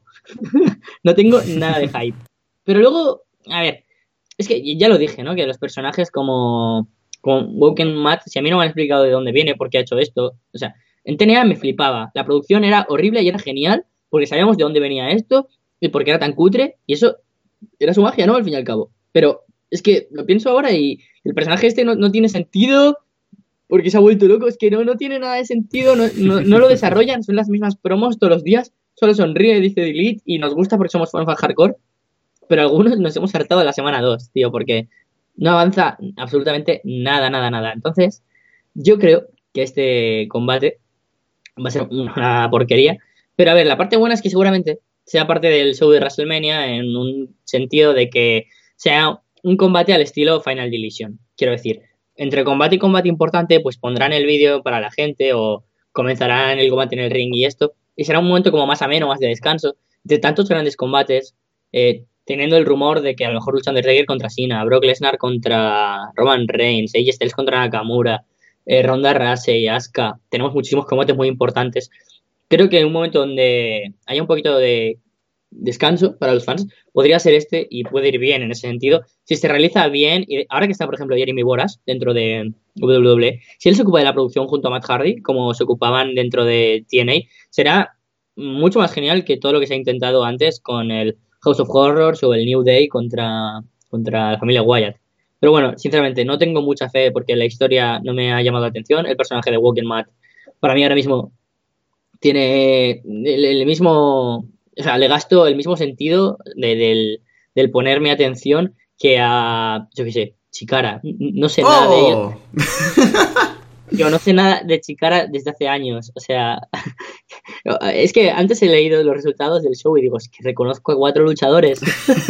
No tengo nada de hype. Pero luego, a ver, es que ya lo dije, ¿no? Que los personajes como, como Woken Matt, si a mí no me han explicado de dónde viene, por qué ha hecho esto, o sea, en T N A me flipaba. La producción era horrible y era genial porque sabíamos de dónde venía esto y por qué era tan cutre y eso era su magia, ¿no? Al fin y al cabo. Pero es que lo pienso ahora y el personaje este no, no tiene sentido porque se ha vuelto loco. Es que no, no tiene nada de sentido, no, no, no lo desarrollan, son las mismas promos todos los días, solo sonríe, dice delete y nos gusta porque somos fans hardcore, pero algunos nos hemos hartado de la semana dos, tío, porque no avanza absolutamente nada, nada, nada. Entonces, yo creo que este combate va a ser una porquería, pero a ver, la parte buena es que seguramente sea parte del show de WrestleMania en un sentido de que sea un combate al estilo Final Deletion. Quiero decir, entre combate y combate importante, pues pondrán el vídeo para la gente o comenzarán el combate en el ring y esto. Y será un momento como más ameno, más de descanso. De tantos grandes combates, eh, teniendo el rumor de que a lo mejor luchan de Undertaker contra Cena, Brock Lesnar contra Roman Reigns, A J Styles contra Nakamura, eh, Ronda Rousey, Asuka. Tenemos muchísimos combates muy importantes. Creo que en un momento donde haya un poquito de descanso para los fans, podría ser este y puede ir bien en ese sentido. Si se realiza bien, y ahora que está, por ejemplo, Jeremy Boras dentro de W W E, si él se ocupa de la producción junto a Matt Hardy, como se ocupaban dentro de T N A, será mucho más genial que todo lo que se ha intentado antes con el House of Horrors o el New Day contra, contra la familia Wyatt. Pero bueno, sinceramente, no tengo mucha fe porque la historia no me ha llamado la atención. El personaje de Woken Matt, para mí ahora mismo, tiene el, el mismo... O sea, le gasto el mismo sentido de, del, del ponerme atención que a, yo qué sé, Chikara. No sé nada oh. de ella. Yo no sé nada de Chikara desde hace años. O sea, es que antes he leído los resultados del show y digo, es que reconozco a cuatro luchadores.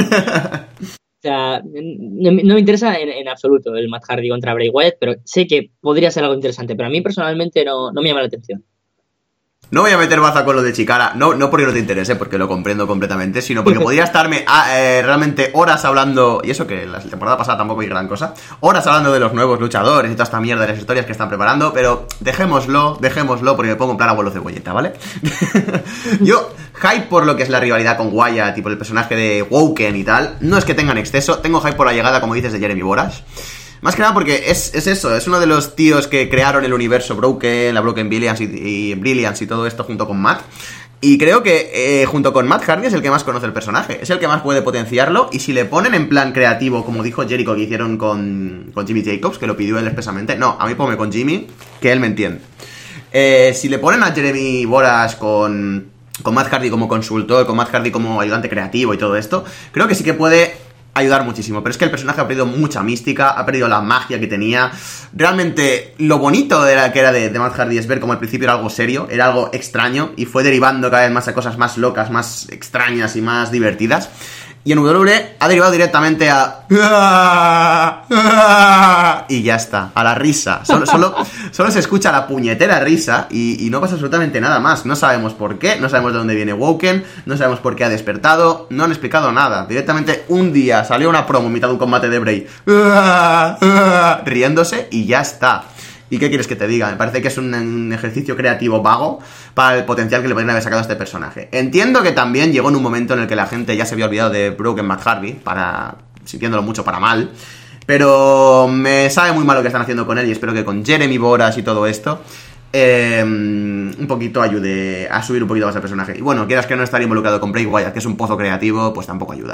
O sea, no, no me interesa en, en absoluto el Matt Hardy contra Bray Wyatt, pero sé que podría ser algo interesante. Pero a mí personalmente no, no me llama la atención. No voy a meter baza con lo de Chikara, no, no porque no te interese, porque lo comprendo completamente, sino porque podría estarme a, eh, realmente horas hablando, y eso que la temporada pasada tampoco hay gran cosa, horas hablando de los nuevos luchadores y toda esta mierda de las historias que están preparando, pero dejémoslo, dejémoslo, porque me pongo en plan abuelo cebolleta, ¿vale? Yo, hype por lo que es la rivalidad con Wyatt, tipo el personaje de Woken y tal, no es que tengan exceso, tengo hype por la llegada, como dices, de Jeremy Borash. Más que nada porque es, es eso, es uno de los tíos que crearon el universo Broken, la Broken Brilliance y, y Brilliance y todo esto junto con Matt. Y creo que eh, junto con Matt Hardy es el que más conoce el personaje, es el que más puede potenciarlo. Y si le ponen en plan creativo, como dijo Jericho que hicieron con, con Jimmy Jacobs, que lo pidió él expresamente, no, a mí ponme con Jimmy, que él me entiende. Eh, si le ponen a Jeremy Borash con, con Matt Hardy como consultor, con Matt Hardy como ayudante creativo y todo esto, creo que sí que puede ayudar muchísimo, pero es que el personaje ha perdido mucha mística, ha perdido la magia que tenía. Realmente lo bonito de la que era de, de Matt Hardy es ver como al principio era algo serio, era algo extraño y fue derivando cada vez más a cosas más locas, más extrañas y más divertidas. Y en W W E ha derivado directamente a... Y ya está, a la risa. Solo, solo, solo se escucha la puñetera risa y, y no pasa absolutamente nada más. No sabemos por qué, no sabemos de dónde viene Woken, no sabemos por qué ha despertado, no han explicado nada. Directamente un día salió una promo en mitad de un combate de Bray, riéndose y ya está. ¿Y qué quieres que te diga? Me parece que es un, un ejercicio creativo vago para el potencial que le podrían haber sacado a este personaje. Entiendo que también llegó en un momento en el que la gente ya se había olvidado de Broken Matt Hardy, para, sintiéndolo mucho para mal, pero me sabe muy mal lo que están haciendo con él y espero que con Jeremy Borash y todo esto eh, un poquito ayude a subir un poquito más al personaje. Y bueno, quieras que no estar involucrado con Bray Wyatt, que es un pozo creativo, pues tampoco ayuda.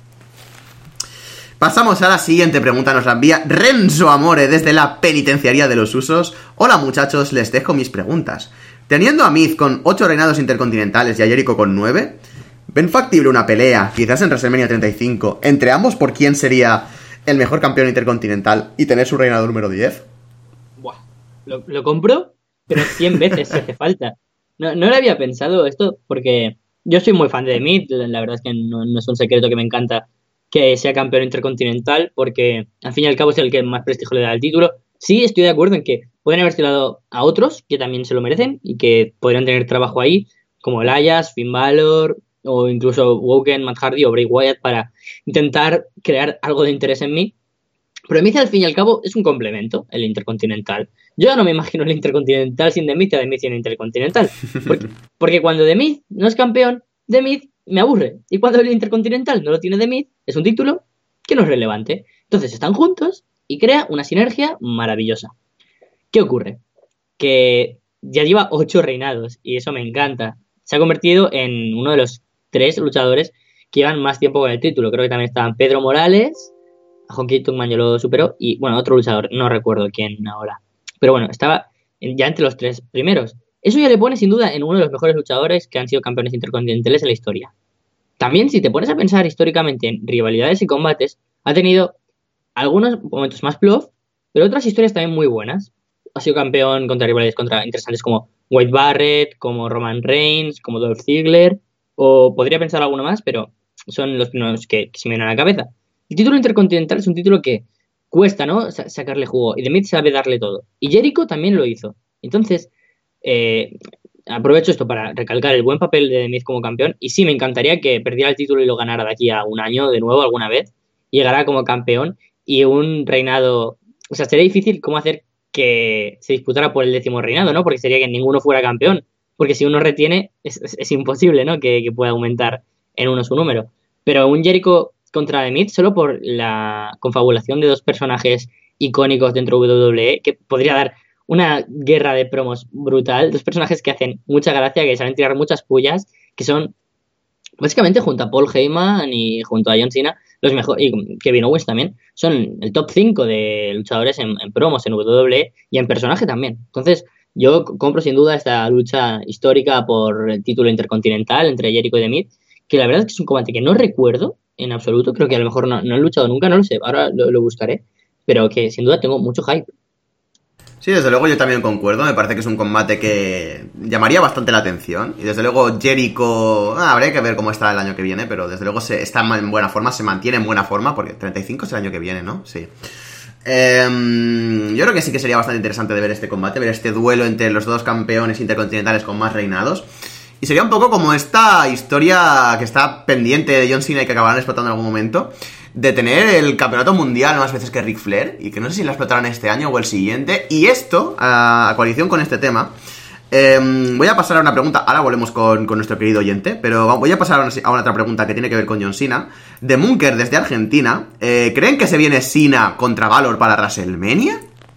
Pasamos a la siguiente pregunta, nos la envía Renzo Amore desde la penitenciaría de los Usos. Hola muchachos, les dejo mis preguntas. Teniendo a Miz con ocho reinados intercontinentales y a Jericho con nueve, ¿ven factible una pelea, quizás en WrestleMania treinta y cinco, entre ambos por quién sería el mejor campeón intercontinental y tener su reinado número diez? Buah, lo, lo compro, pero cien veces si hace falta. No, no lo había pensado esto porque yo soy muy fan de Miz, la verdad es que no, no es un secreto que me encanta que sea campeón intercontinental, porque al fin y al cabo es el que más prestigio le da al título. Sí, estoy de acuerdo en que pueden haberse dado a otros que también se lo merecen y que podrían tener trabajo ahí, como Elias, Finn Balor, o incluso Woken, Matt Hardy o Bray Wyatt, para intentar crear algo de interés en mí. Pero The Miz, al fin y al cabo, es un complemento, el intercontinental. Yo no me imagino el intercontinental sin The Miz y a The Miz sin el intercontinental. Porque, porque cuando The Miz no es campeón, The Miz me aburre. Y cuando el intercontinental no lo tiene The Miz, es un título que no es relevante. Entonces están juntos y crea una sinergia maravillosa. ¿Qué ocurre? Que ya lleva ocho reinados y eso me encanta. Se ha convertido en uno de los tres luchadores que llevan más tiempo con el título. Creo que también estaban Pedro Morales, a Honky Tonk Man ya lo superó, y bueno, otro luchador, no recuerdo quién ahora. Pero bueno, estaba ya entre los tres primeros. Eso ya le pone sin duda en uno de los mejores luchadores que han sido campeones intercontinentales en la historia. También, si te pones a pensar históricamente en rivalidades y combates, ha tenido algunos momentos más bluff, pero otras historias también muy buenas. Ha sido campeón contra rivales contra interesantes como Wade Barrett, como Roman Reigns, como Dolph Ziggler, o podría pensar alguno más, pero son los primeros que, que se me vienen a la cabeza. El título intercontinental es un título que cuesta, ¿no?, Sa- sacarle jugo, y The Miz sabe darle todo. Y Jericho también lo hizo. Entonces, eh, aprovecho esto para recalcar el buen papel de The Miz como campeón, y sí, me encantaría que perdiera el título y lo ganara de aquí a un año de nuevo alguna vez, y llegara como campeón, y un reinado... O sea, sería difícil cómo hacer que se disputara por el décimo reinado, ¿no? Porque sería que ninguno fuera campeón. Porque si uno retiene, es, es, es imposible, ¿no?, que, que pueda aumentar en uno su número. Pero un Jericho contra The Miz, solo por la confabulación de dos personajes icónicos dentro de W W E, que podría dar una guerra de promos brutal. Dos personajes que hacen mucha gracia, que saben tirar muchas pullas, que son, básicamente, junto a Paul Heyman y junto a John Cena, los mejores, y Kevin Owens también, son el top cinco de luchadores en, en promos en W W E y en personaje también. Entonces, yo compro sin duda esta lucha histórica por el título intercontinental entre Jericho y The Miz, que la verdad es que es un combate que no recuerdo en absoluto, creo que a lo mejor no, no he luchado nunca, no lo sé, ahora lo, lo buscaré, pero que sin duda tengo mucho hype. Sí, desde luego yo también concuerdo, me parece que es un combate que llamaría bastante la atención, y desde luego Jericho, ah, habría que ver cómo está el año que viene, pero desde luego se, está en buena forma, se mantiene en buena forma, porque treinta y cinco es el año que viene, ¿no? Sí. Eh, yo creo que sí que sería bastante interesante de ver este combate, ver este duelo entre los dos campeones intercontinentales con más reinados. Y sería un poco como esta historia que está pendiente de John Cena y que acabarán explotando en algún momento, de tener el campeonato mundial más veces que Ric Flair, y que no sé si la explotarán este año o el siguiente. Y esto, a, a coalición con este tema, eh, voy a pasar a una pregunta. Ahora volvemos con, con nuestro querido oyente, pero voy a pasar a una, a una otra pregunta que tiene que ver con John Cena. De Munker desde Argentina, eh, ¿creen que se viene Cena contra Valor para WrestleMania?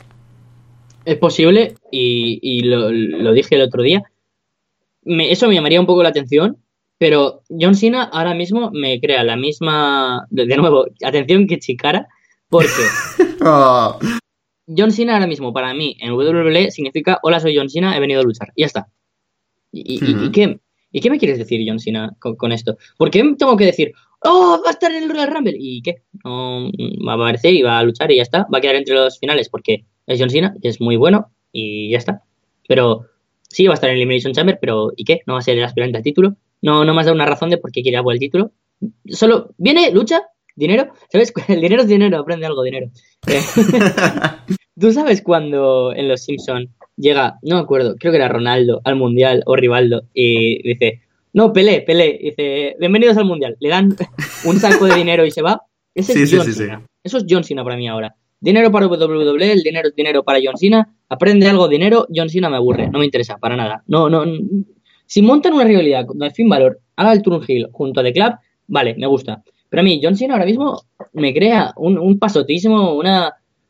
Es posible, y, y lo, lo dije el otro día. Me, eso me llamaría un poco la atención, pero John Cena ahora mismo me crea la misma... De, de nuevo, atención que Chikara, porque Oh. John Cena ahora mismo para mí en W W E significa hola, soy John Cena, he venido a luchar, y ya está. ¿Y, y, Ujú. y qué, ¿Y qué me quieres decir, John Cena, con, con esto? ¿Por qué tengo que decir, oh, va a estar en el Royal Rumble? ¿Y qué? No, va a aparecer y va a luchar y ya está. Va a quedar entre los finales porque es John Cena, que es muy bueno, y ya está. Pero sí, va a estar en Elimination Chamber, pero ¿y qué? ¿No va a ser el aspirante al título? No, no me has dado una razón de por qué quiere algo el título. Solo viene, lucha, dinero. ¿Sabes? El dinero es dinero, aprende algo, dinero. Eh, ¿Tú sabes cuando en Los Simpson llega, no me acuerdo, creo que era Ronaldo al Mundial o Rivaldo y dice, no, Pelé, Pelé, dice, bienvenidos al Mundial, le dan un saco de dinero y se va? Ese Sí, es sí, John sí, sí. Cena. Eso es John Cena para mí ahora. Dinero para W W E, el dinero es dinero para John Cena, aprende algo, dinero, John Cena me aburre, no me interesa, para nada. No, no, n- si montan una rivalidad donde Finn Balor haga el turn heel junto a The Club, vale, me gusta. Pero a mí, John Cena ahora mismo me crea un, un pasotismo, una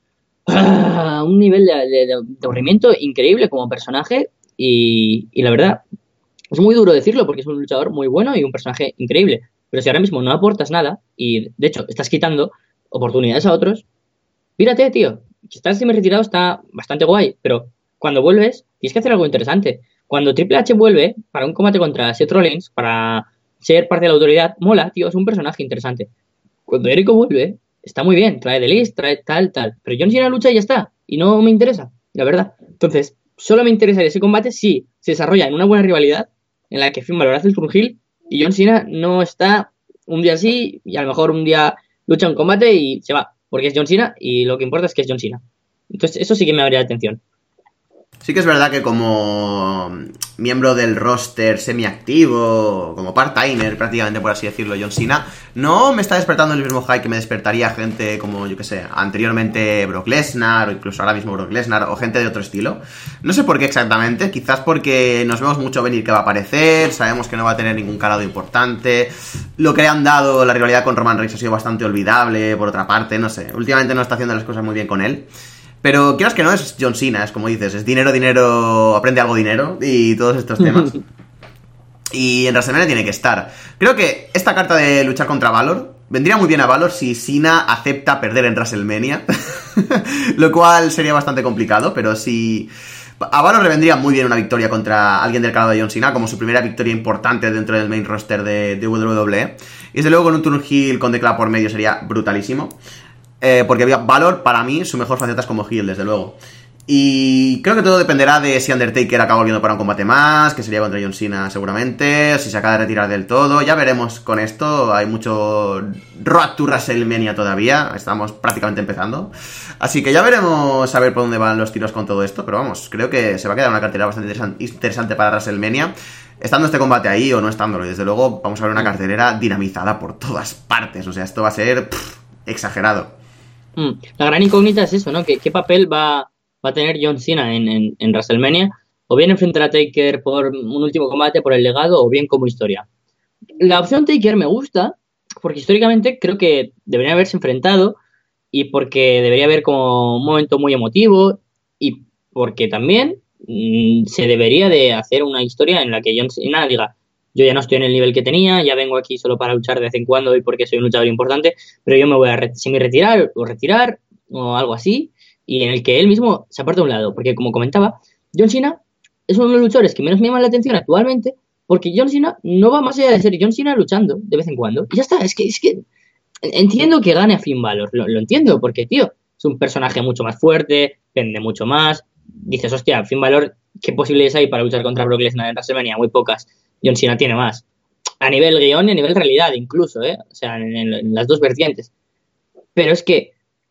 ah, un nivel de, de- de aburrimiento increíble como personaje y, y la verdad es muy duro decirlo porque es un luchador muy bueno y un personaje increíble, pero si ahora mismo no aportas nada y de hecho estás quitando oportunidades a otros, pírate, tío. Si estás semi retirado está bastante guay, pero cuando vuelves tienes que hacer algo interesante. Cuando Triple H vuelve para un combate contra Seth Rollins, para ser parte de la autoridad, mola, tío, es un personaje interesante. Cuando Jericho vuelve, está muy bien, trae The List, trae tal, tal. Pero John Cena lucha y ya está. Y no me interesa, la verdad. Entonces, solo me interesa ese combate si se desarrolla en una buena rivalidad en la que Finn Balor hace el turn heel y John Cena no está un día así y a lo mejor un día lucha un combate y se va. Porque es John Cena y lo que importa es que es John Cena. Entonces, eso sí que me habría atención. Sí que es verdad que como miembro del roster semiactivo, como part-timer prácticamente por así decirlo, John Cena, no me está despertando el mismo hype que me despertaría gente como, yo que sé, anteriormente Brock Lesnar o incluso ahora mismo Brock Lesnar o gente de otro estilo. No sé por qué exactamente, quizás porque nos vemos mucho venir que va a aparecer, sabemos que no va a tener ningún calado importante, lo que le han dado, la rivalidad con Roman Reigns ha sido bastante olvidable, por otra parte, no sé, últimamente no está haciendo las cosas muy bien con él. Pero quieras que no, es John Cena, es como dices, es dinero, dinero, aprende algo dinero y todos estos temas. Y en WrestleMania tiene que estar. Creo que esta carta de luchar contra Valor vendría muy bien a Valor si Cena acepta perder en WrestleMania. Lo cual sería bastante complicado, pero si... A Valor le vendría muy bien una victoria contra alguien del calado de John Cena, como su primera victoria importante dentro del main roster de, de W W E. Y desde luego con un turn heel con The Club por medio sería brutalísimo. Eh, porque Valor, para mí, su mejor faceta es como heel, desde luego. Y creo que todo dependerá de si Undertaker acaba volviendo para un combate más, que sería contra John Cena seguramente, si se acaba de retirar del todo. Ya veremos con esto, hay mucho Road to WrestleMania todavía, estamos prácticamente empezando. Así que ya veremos a ver por dónde van los tiros con todo esto, pero vamos, creo que se va a quedar una cartera bastante interesante para WrestleMania. Estando este combate ahí o no estándolo, y desde luego vamos a ver una cartelera dinamizada por todas partes, o sea, esto va a ser pff, exagerado. Mm, La gran incógnita es eso, ¿no? ¿Qué, qué papel va, va a tener John Cena en, en, en WrestleMania? O bien enfrentar a Taker por un último combate, por el legado, o bien como historia. La opción Taker me gusta, porque históricamente creo que deberían haberse enfrentado, y porque debería haber como un momento muy emotivo, y porque también mm, se debería de hacer una historia en la que John Cena diga, yo ya no estoy en el nivel que tenía, ya vengo aquí solo para luchar de vez en cuando y porque soy un luchador importante, pero yo me voy a re- semi-retirar o retirar o algo así, y en el que él mismo se aparta de un lado, porque como comentaba, John Cena es uno de los luchadores que menos me llaman la atención actualmente, porque John Cena no va más allá de ser John Cena luchando de vez en cuando, y ya está, es que, es que entiendo que gane a Finn Balor, lo, lo entiendo, porque, tío, es un personaje mucho más fuerte, vende mucho más. Dices, hostia, Finn Balor, ¿qué posibilidades hay para luchar contra Brock Lesnar en WrestleMania? Muy pocas. John Cena tiene más. A nivel guión y a nivel realidad, incluso, ¿eh? O sea, en, en- en las dos vertientes. Pero es que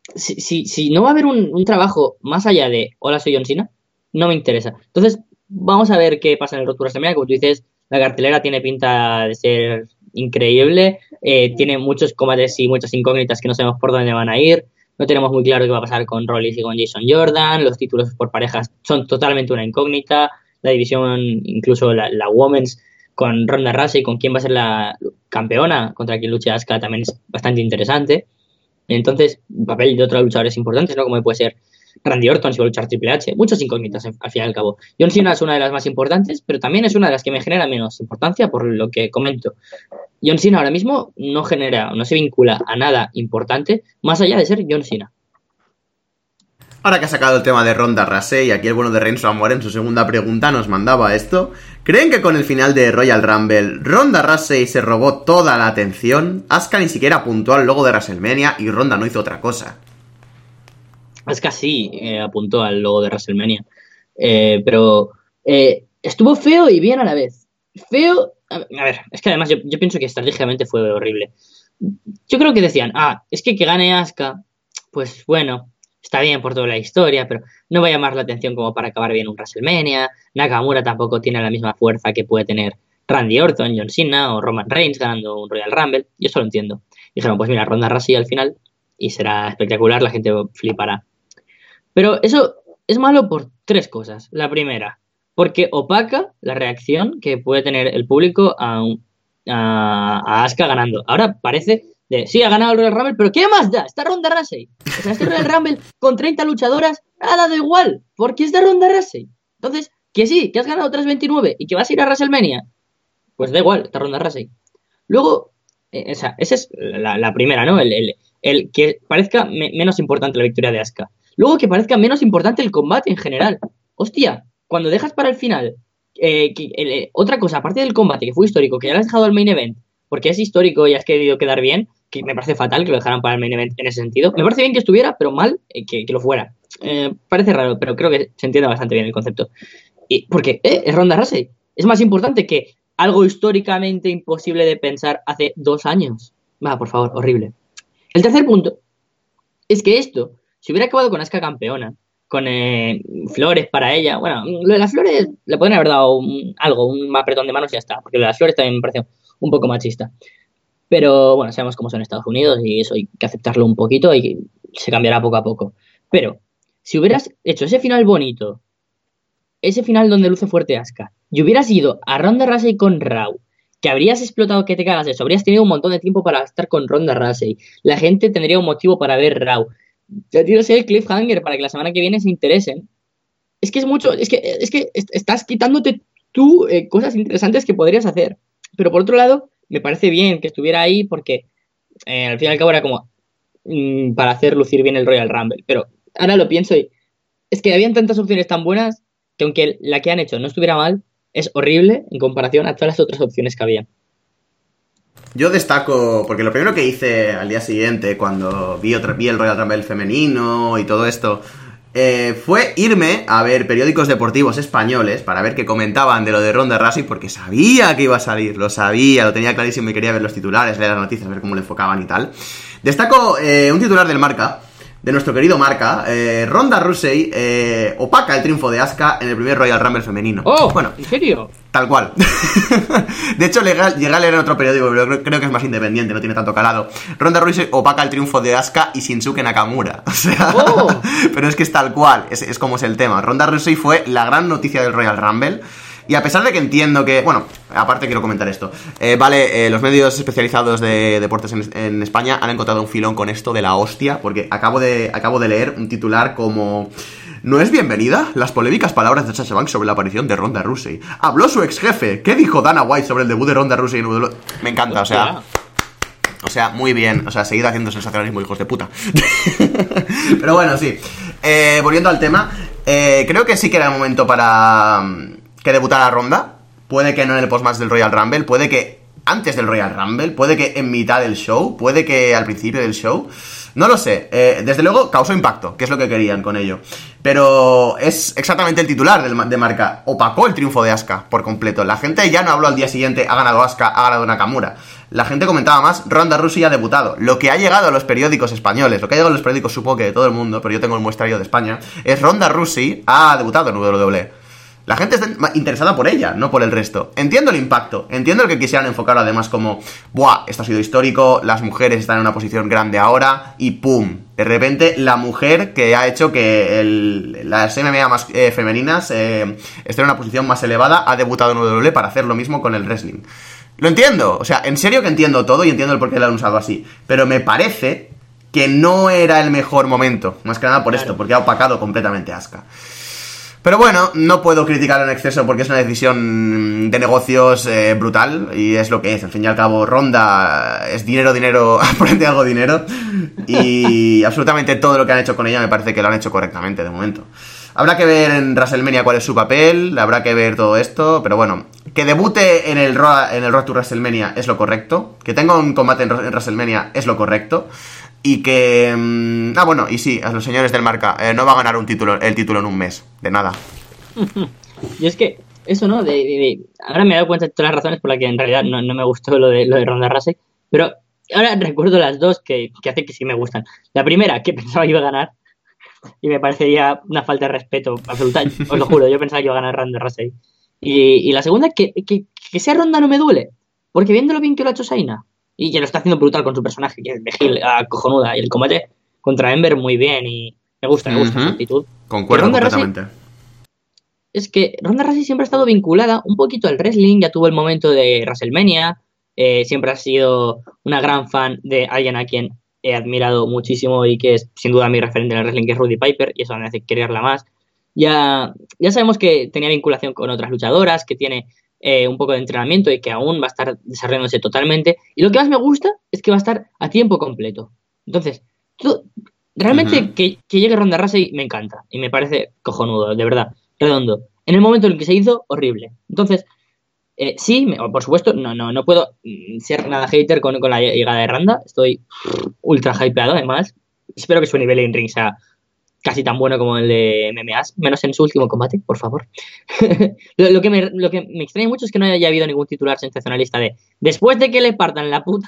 si, si, si no va a haber un, un trabajo más allá de hola, soy John Cena, no me interesa. Entonces, vamos a ver qué pasa en el Road to WrestleMania. Como tú dices, la cartelera tiene pinta de ser increíble, eh, tiene muchos combates y muchas incógnitas que no sabemos por dónde van a ir. No tenemos muy claro qué va a pasar con Rollins y con Jason Jordan. Los títulos por parejas son totalmente una incógnita. La división, incluso la, la Women's, con Ronda Rousey, con quién va a ser la campeona, contra quien luche Asuka, también es bastante interesante. Entonces, papel de otros luchadores importantes, ¿no? Como puede ser Randy Orton si va a luchar Triple H. Muchas incógnitas, al fin y al cabo. John Cena es una de las más importantes, pero también es una de las que me genera menos importancia por lo que comento. John Cena ahora mismo no genera, no se vincula a nada importante más allá de ser John Cena. Ahora que ha sacado el tema de Ronda Rousey, y aquí el bueno de Renzo Amor en su segunda pregunta nos mandaba esto. ¿Creen que con el final de Royal Rumble, Ronda Rousey se robó toda la atención? Asuka ni siquiera apuntó al logo de WrestleMania y Ronda no hizo otra cosa. Asuka sí eh, apuntó al logo de WrestleMania, eh, pero eh, estuvo feo y bien a la vez. Feo, a ver, es que además yo, yo pienso que estratégicamente fue horrible. Yo creo que decían, ah, es que que gane Asuka, pues bueno, está bien por toda la historia, pero no va a llamar la atención como para acabar bien un WrestleMania. Nakamura tampoco tiene la misma fuerza que puede tener Randy Orton, John Cena o Roman Reigns ganando un Royal Rumble. Yo eso lo entiendo. Dijeron, pues mira, Ronda Rousey al final y será espectacular, la gente flipará. Pero eso es malo por tres cosas. La primera, porque opaca la reacción que puede tener el público a, a, a Asuka ganando. Ahora parece de, sí, ha ganado el Royal Rumble, pero ¿qué más da? Está Ronda Rousey. O sea, este Royal Rumble con treinta luchadoras, nada da igual, porque es de Ronda Rousey. Entonces, que sí, que has ganado trescientos veintinueve y que vas a ir a WrestleMania, pues da igual, está Ronda Rousey. Luego, eh, esa, esa es la, la primera, ¿no? El, el, el que parezca me, menos importante la victoria de Asuka. Luego que parezca menos importante el combate en general. Hostia, cuando dejas para el final eh, que, eh, otra cosa, aparte del combate que fue histórico, que ya lo has dejado al main event, porque es histórico y has querido quedar bien, que me parece fatal que lo dejaran para el main event en ese sentido. Me parece bien que estuviera, pero mal eh, que, que lo fuera. Eh, parece raro, pero creo que se entiende bastante bien el concepto. Y porque eh, es Ronda Rousey. Es más importante que algo históricamente imposible de pensar hace dos años. Va, por favor, horrible. El tercer punto es que esto, si hubiera acabado con Asuka campeona, con eh, flores para ella, bueno, lo de las flores le podrían haber dado un, algo, un apretón de manos y ya está, porque lo de las flores también me parece un poco machista. Pero bueno, sabemos cómo son Estados Unidos y eso hay que aceptarlo un poquito y se cambiará poco a poco. Pero si hubieras hecho ese final bonito, ese final donde luce fuerte Asuka, y hubieras ido a Ronda Rousey con Raw, que habrías explotado que te cagas eso, habrías tenido un montón de tiempo para estar con Ronda Rousey, la gente tendría un motivo para ver Raw, ya tienes el cliffhanger para que la semana que viene se interesen. Es que es mucho, es que, es que estás quitándote tú eh, cosas interesantes que podrías hacer. Pero por otro lado, me parece bien que estuviera ahí porque eh, al fin y al cabo era como mmm, para hacer lucir bien el Royal Rumble. Pero ahora lo pienso y es que habían tantas opciones tan buenas que aunque la que han hecho no estuviera mal, es horrible en comparación a todas las otras opciones que había. Yo destaco, porque lo primero que hice al día siguiente, cuando vi, otra, vi el Royal Rumble femenino y todo esto, eh, fue irme a ver periódicos deportivos españoles para ver qué comentaban de lo de Ronda Rousey, porque sabía que iba a salir, lo sabía, lo tenía clarísimo y quería ver los titulares, leer las noticias, ver cómo le enfocaban y tal. Destaco eh, un titular del Marca, de nuestro querido Marca, eh, Ronda Rousey eh, opaca el triunfo de Asuka en el primer Royal Rumble femenino. Oh, bueno, ¿en serio? Tal cual. De hecho, llegué a leer en otro periódico, pero creo que es más independiente, no tiene tanto calado. Ronda Rousey opaca el triunfo de Asuka y Shinsuke Nakamura. O sea, oh. Pero es que es tal cual, es, es como es el tema. Ronda Rousey fue la gran noticia del Royal Rumble. Y a pesar de que entiendo que... Bueno, aparte quiero comentar esto. Eh, vale, eh, los medios especializados de deportes en, en España han encontrado un filón con esto de la hostia, porque acabo de, acabo de leer un titular como... ¿No es bienvenida? Las polémicas palabras de Sasha Banks sobre la aparición de Ronda Rousey. Habló su ex jefe. ¿Qué dijo Dana White sobre el debut de Ronda Rousey en W W E? Me encanta, o sea... O sea, muy bien. O sea, seguid haciendo sensacionalismo, hijos de puta. Pero bueno, sí. Eh, volviendo al tema, eh, creo que sí que era el momento para... que debutara Ronda, puede que no en el postmatch del Royal Rumble, puede que antes del Royal Rumble, puede que en mitad del show, puede que al principio del show, No lo sé, eh, desde luego causó impacto, que es lo que querían con ello. Pero es exactamente el titular del, de marca. Opacó el triunfo de Asuka por completo. La gente ya no habló al día siguiente, ha ganado Asuka, ha ganado Nakamura. La gente comentaba más, Ronda Rousey ha debutado. Lo que ha llegado a los periódicos españoles, lo que ha llegado a los periódicos supongo que de todo el mundo, pero yo tengo el muestrario de España, es Ronda Rousey ha debutado en W W E. La gente está interesada por ella, no por el resto. Entiendo el impacto, entiendo el que quisieran enfocarlo además como, buah, esto ha sido histórico, las mujeres están en una posición grande ahora, y pum, de repente la mujer que ha hecho que el, las M M A más eh, femeninas eh, estén en una posición más elevada, ha debutado en W W E para hacer lo mismo con el wrestling. Lo entiendo, o sea, en serio que entiendo todo y entiendo el por qué lo han usado así, pero me parece que no era el mejor momento, más que nada por claro. esto, porque ha opacado completamente a Asuka. Pero bueno, no puedo criticarlo en exceso porque es una decisión de negocios eh, brutal y es lo que es. Al fin y al cabo, Ronda es dinero, dinero, aprende algo dinero y absolutamente todo lo que han hecho con ella me parece que lo han hecho correctamente de momento. Habrá que ver en WrestleMania cuál es su papel, habrá que ver todo esto, pero bueno, que debute en el Road, en el Road to WrestleMania es lo correcto, que tenga un combate en, en WrestleMania es lo correcto. Y que... Ah, bueno, y sí, a los señores del marca, eh, no va a ganar un título, el título en un mes, de nada. Y es que, eso, ¿no? De, de, de, ahora me he dado cuenta de todas las razones por las que en realidad no, no me gustó lo de, lo de Ronda Rousey, pero ahora recuerdo las dos que, que hace que sí me gustan. La primera, que pensaba que iba a ganar, y me parecería una falta de respeto absoluta, os lo juro, yo pensaba que iba a ganar Ronda Rousey. Y, y la segunda, que, que, que sea Ronda no me duele, porque viendo lo bien que lo ha hecho Shayna, y que lo está haciendo brutal con su personaje, que es de Hill, uh, cojonuda. Y el combate contra Ember muy bien. Y me gusta, me gusta uh-huh. su actitud. Concuerdo completamente. Rousey, es que Ronda Rousey siempre ha estado vinculada un poquito al wrestling. Ya tuvo el momento de WrestleMania. Eh, siempre ha sido una gran fan de alguien a quien he admirado muchísimo y que es sin duda mi referente en el wrestling, que es Rudy Piper. Y eso me hace quererla más. Ya, ya sabemos que tenía vinculación con otras luchadoras, que tiene... Eh, un poco de entrenamiento y que aún va a estar desarrollándose totalmente. Y lo que más me gusta es que va a estar a tiempo completo. Entonces, yo, realmente uh-huh. que, que llegue Ronda Rousey me encanta. Y me parece cojonudo, de verdad, redondo. En el momento en el que se hizo, horrible. Entonces, eh, sí, me, por supuesto, no, no, no puedo ser nada hater con, con la llegada de Ronda. Estoy ultra hypeado, además. Espero que su nivel en ring sea casi tan bueno como el de M M A, menos en su último combate, por favor. lo, lo, que me, lo que me extraña mucho es que no haya habido ningún titular sensacionalista de después de que le partan la puta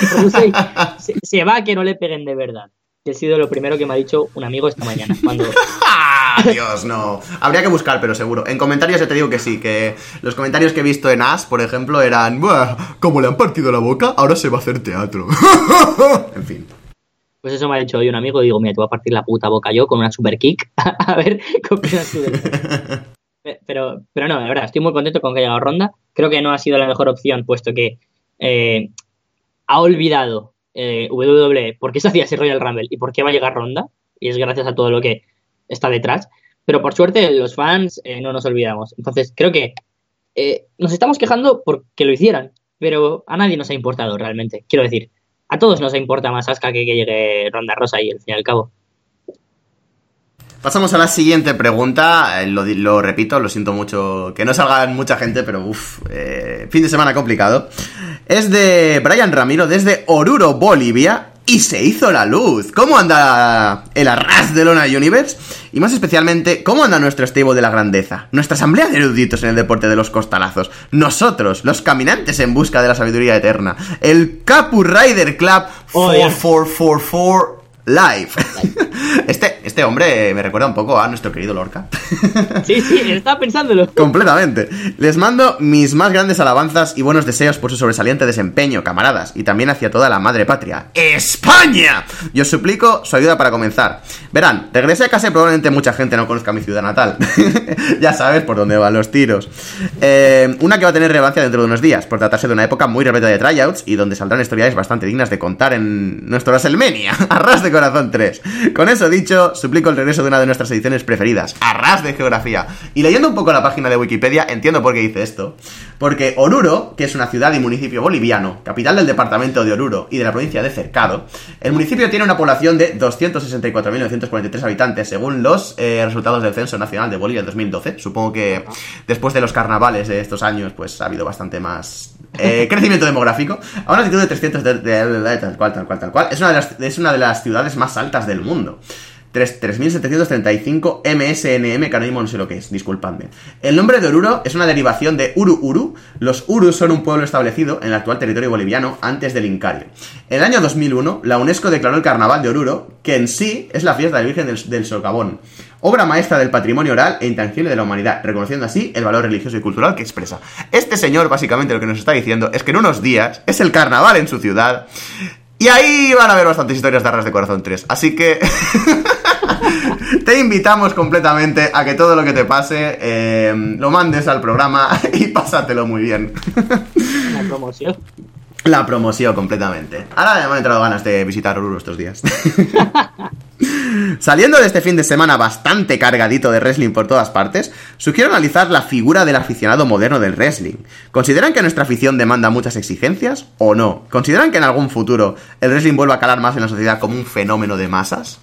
a se, se va a que no le peguen de verdad. Que ha sido lo primero que me ha dicho un amigo esta mañana. Cuando... Dios, no. Habría que buscar, pero seguro. En comentarios ya te digo que sí, que los comentarios que he visto en As, por ejemplo, eran buah, como le han partido la boca, ahora se va a hacer teatro. En fin. Pues eso me ha dicho hoy un amigo y digo, mira, te voy a partir la puta boca yo con una super kick. A ver qué opinas tú de eso. Pero, pero no, la verdad, estoy muy contento con que haya llegado Ronda. Creo que no ha sido la mejor opción, puesto que eh, ha olvidado eh, W W E por qué se hacía ese Royal Rumble y por qué va a llegar Ronda. Y es gracias a todo lo que está detrás. Pero por suerte, los fans eh, no nos olvidamos. Entonces, creo que eh, nos estamos quejando porque lo hicieran, pero a nadie nos ha importado realmente. Quiero decir, a todos nos importa más Asuka que que llegue Ronda Rousey, al fin y al cabo. Pasamos a la siguiente pregunta. Lo, lo repito, lo siento mucho que no salga mucha gente, pero uff, eh, fin de semana complicado. Es de Brian Ramiro desde Oruro, Bolivia. Y se hizo la luz. ¿Cómo anda el Arras de Lona Universe? Y más especialmente, ¿cómo anda nuestro stable de la grandeza? Nuestra asamblea de eruditos en el deporte de los costalazos. Nosotros, los caminantes en busca de la sabiduría eterna. El Kapu Rider Club cuatro cuatro cuatro cuatro Live. Este, este hombre me recuerda un poco a nuestro querido Lorca. Sí, sí, estaba pensándolo. Completamente. Les mando mis más grandes alabanzas y buenos deseos por su sobresaliente desempeño, camaradas, y también hacia toda la madre patria, ¡España! Y os suplico su ayuda para comenzar. Verán, regresé a casa y probablemente mucha gente no conozca mi ciudad natal. Ya sabes por dónde van los tiros. Eh, una que va a tener relevancia dentro de unos días, por tratarse de una época muy repleta de tryouts y donde saldrán historias bastante dignas de contar en nuestro WrestleMania, Arras de Corazón tres. Con eso dicho, suplico el regreso de una de nuestras ediciones preferidas, Arras de Geografía. Y leyendo un poco la página de Wikipedia, entiendo por qué dice esto. Porque Oruro, que es una ciudad y municipio boliviano, capital del departamento de Oruro y de la provincia de Cercado, el municipio tiene una población de doscientos sesenta y cuatro mil novecientos cuarenta y tres habitantes, según los eh, resultados del Censo Nacional de Bolivia en dos mil doce. Supongo que después de los carnavales de estos años, pues ha habido bastante más Eh, crecimiento demográfico. A una altitud de trescientos... De, de, de, de, tal cual, tal cual, tal cual. Es una de las, es una de las ciudades más altas del mundo. tres mil setecientos treinta y cinco M S N M, que ahora mismo no sé lo que es, disculpadme. El nombre de Oruro es una derivación de Uru Uru. Los Urus son un pueblo establecido en el actual territorio boliviano antes del Incario. En el año dos mil uno, la UNESCO declaró el Carnaval de Oruro, que en sí es la fiesta del Virgen del, del Socavón, obra maestra del patrimonio oral e intangible de la humanidad, reconociendo así el valor religioso y cultural que expresa. Este señor, básicamente, lo que nos está diciendo es que en unos días es el Carnaval en su ciudad, y ahí van a haber bastantes historias de Arras de Corazón tres, así que... Te invitamos completamente a que todo lo que te pase eh, lo mandes al programa y pásatelo muy bien. La promoción. La promoción completamente. Ahora me han entrado ganas de visitar Oruro estos días. Saliendo de este fin de semana bastante cargadito de wrestling por todas partes, sugiero analizar la figura del aficionado moderno del wrestling. ¿Consideran que nuestra afición demanda muchas exigencias o no? ¿Consideran que en algún futuro el wrestling vuelva a calar más en la sociedad como un fenómeno de masas?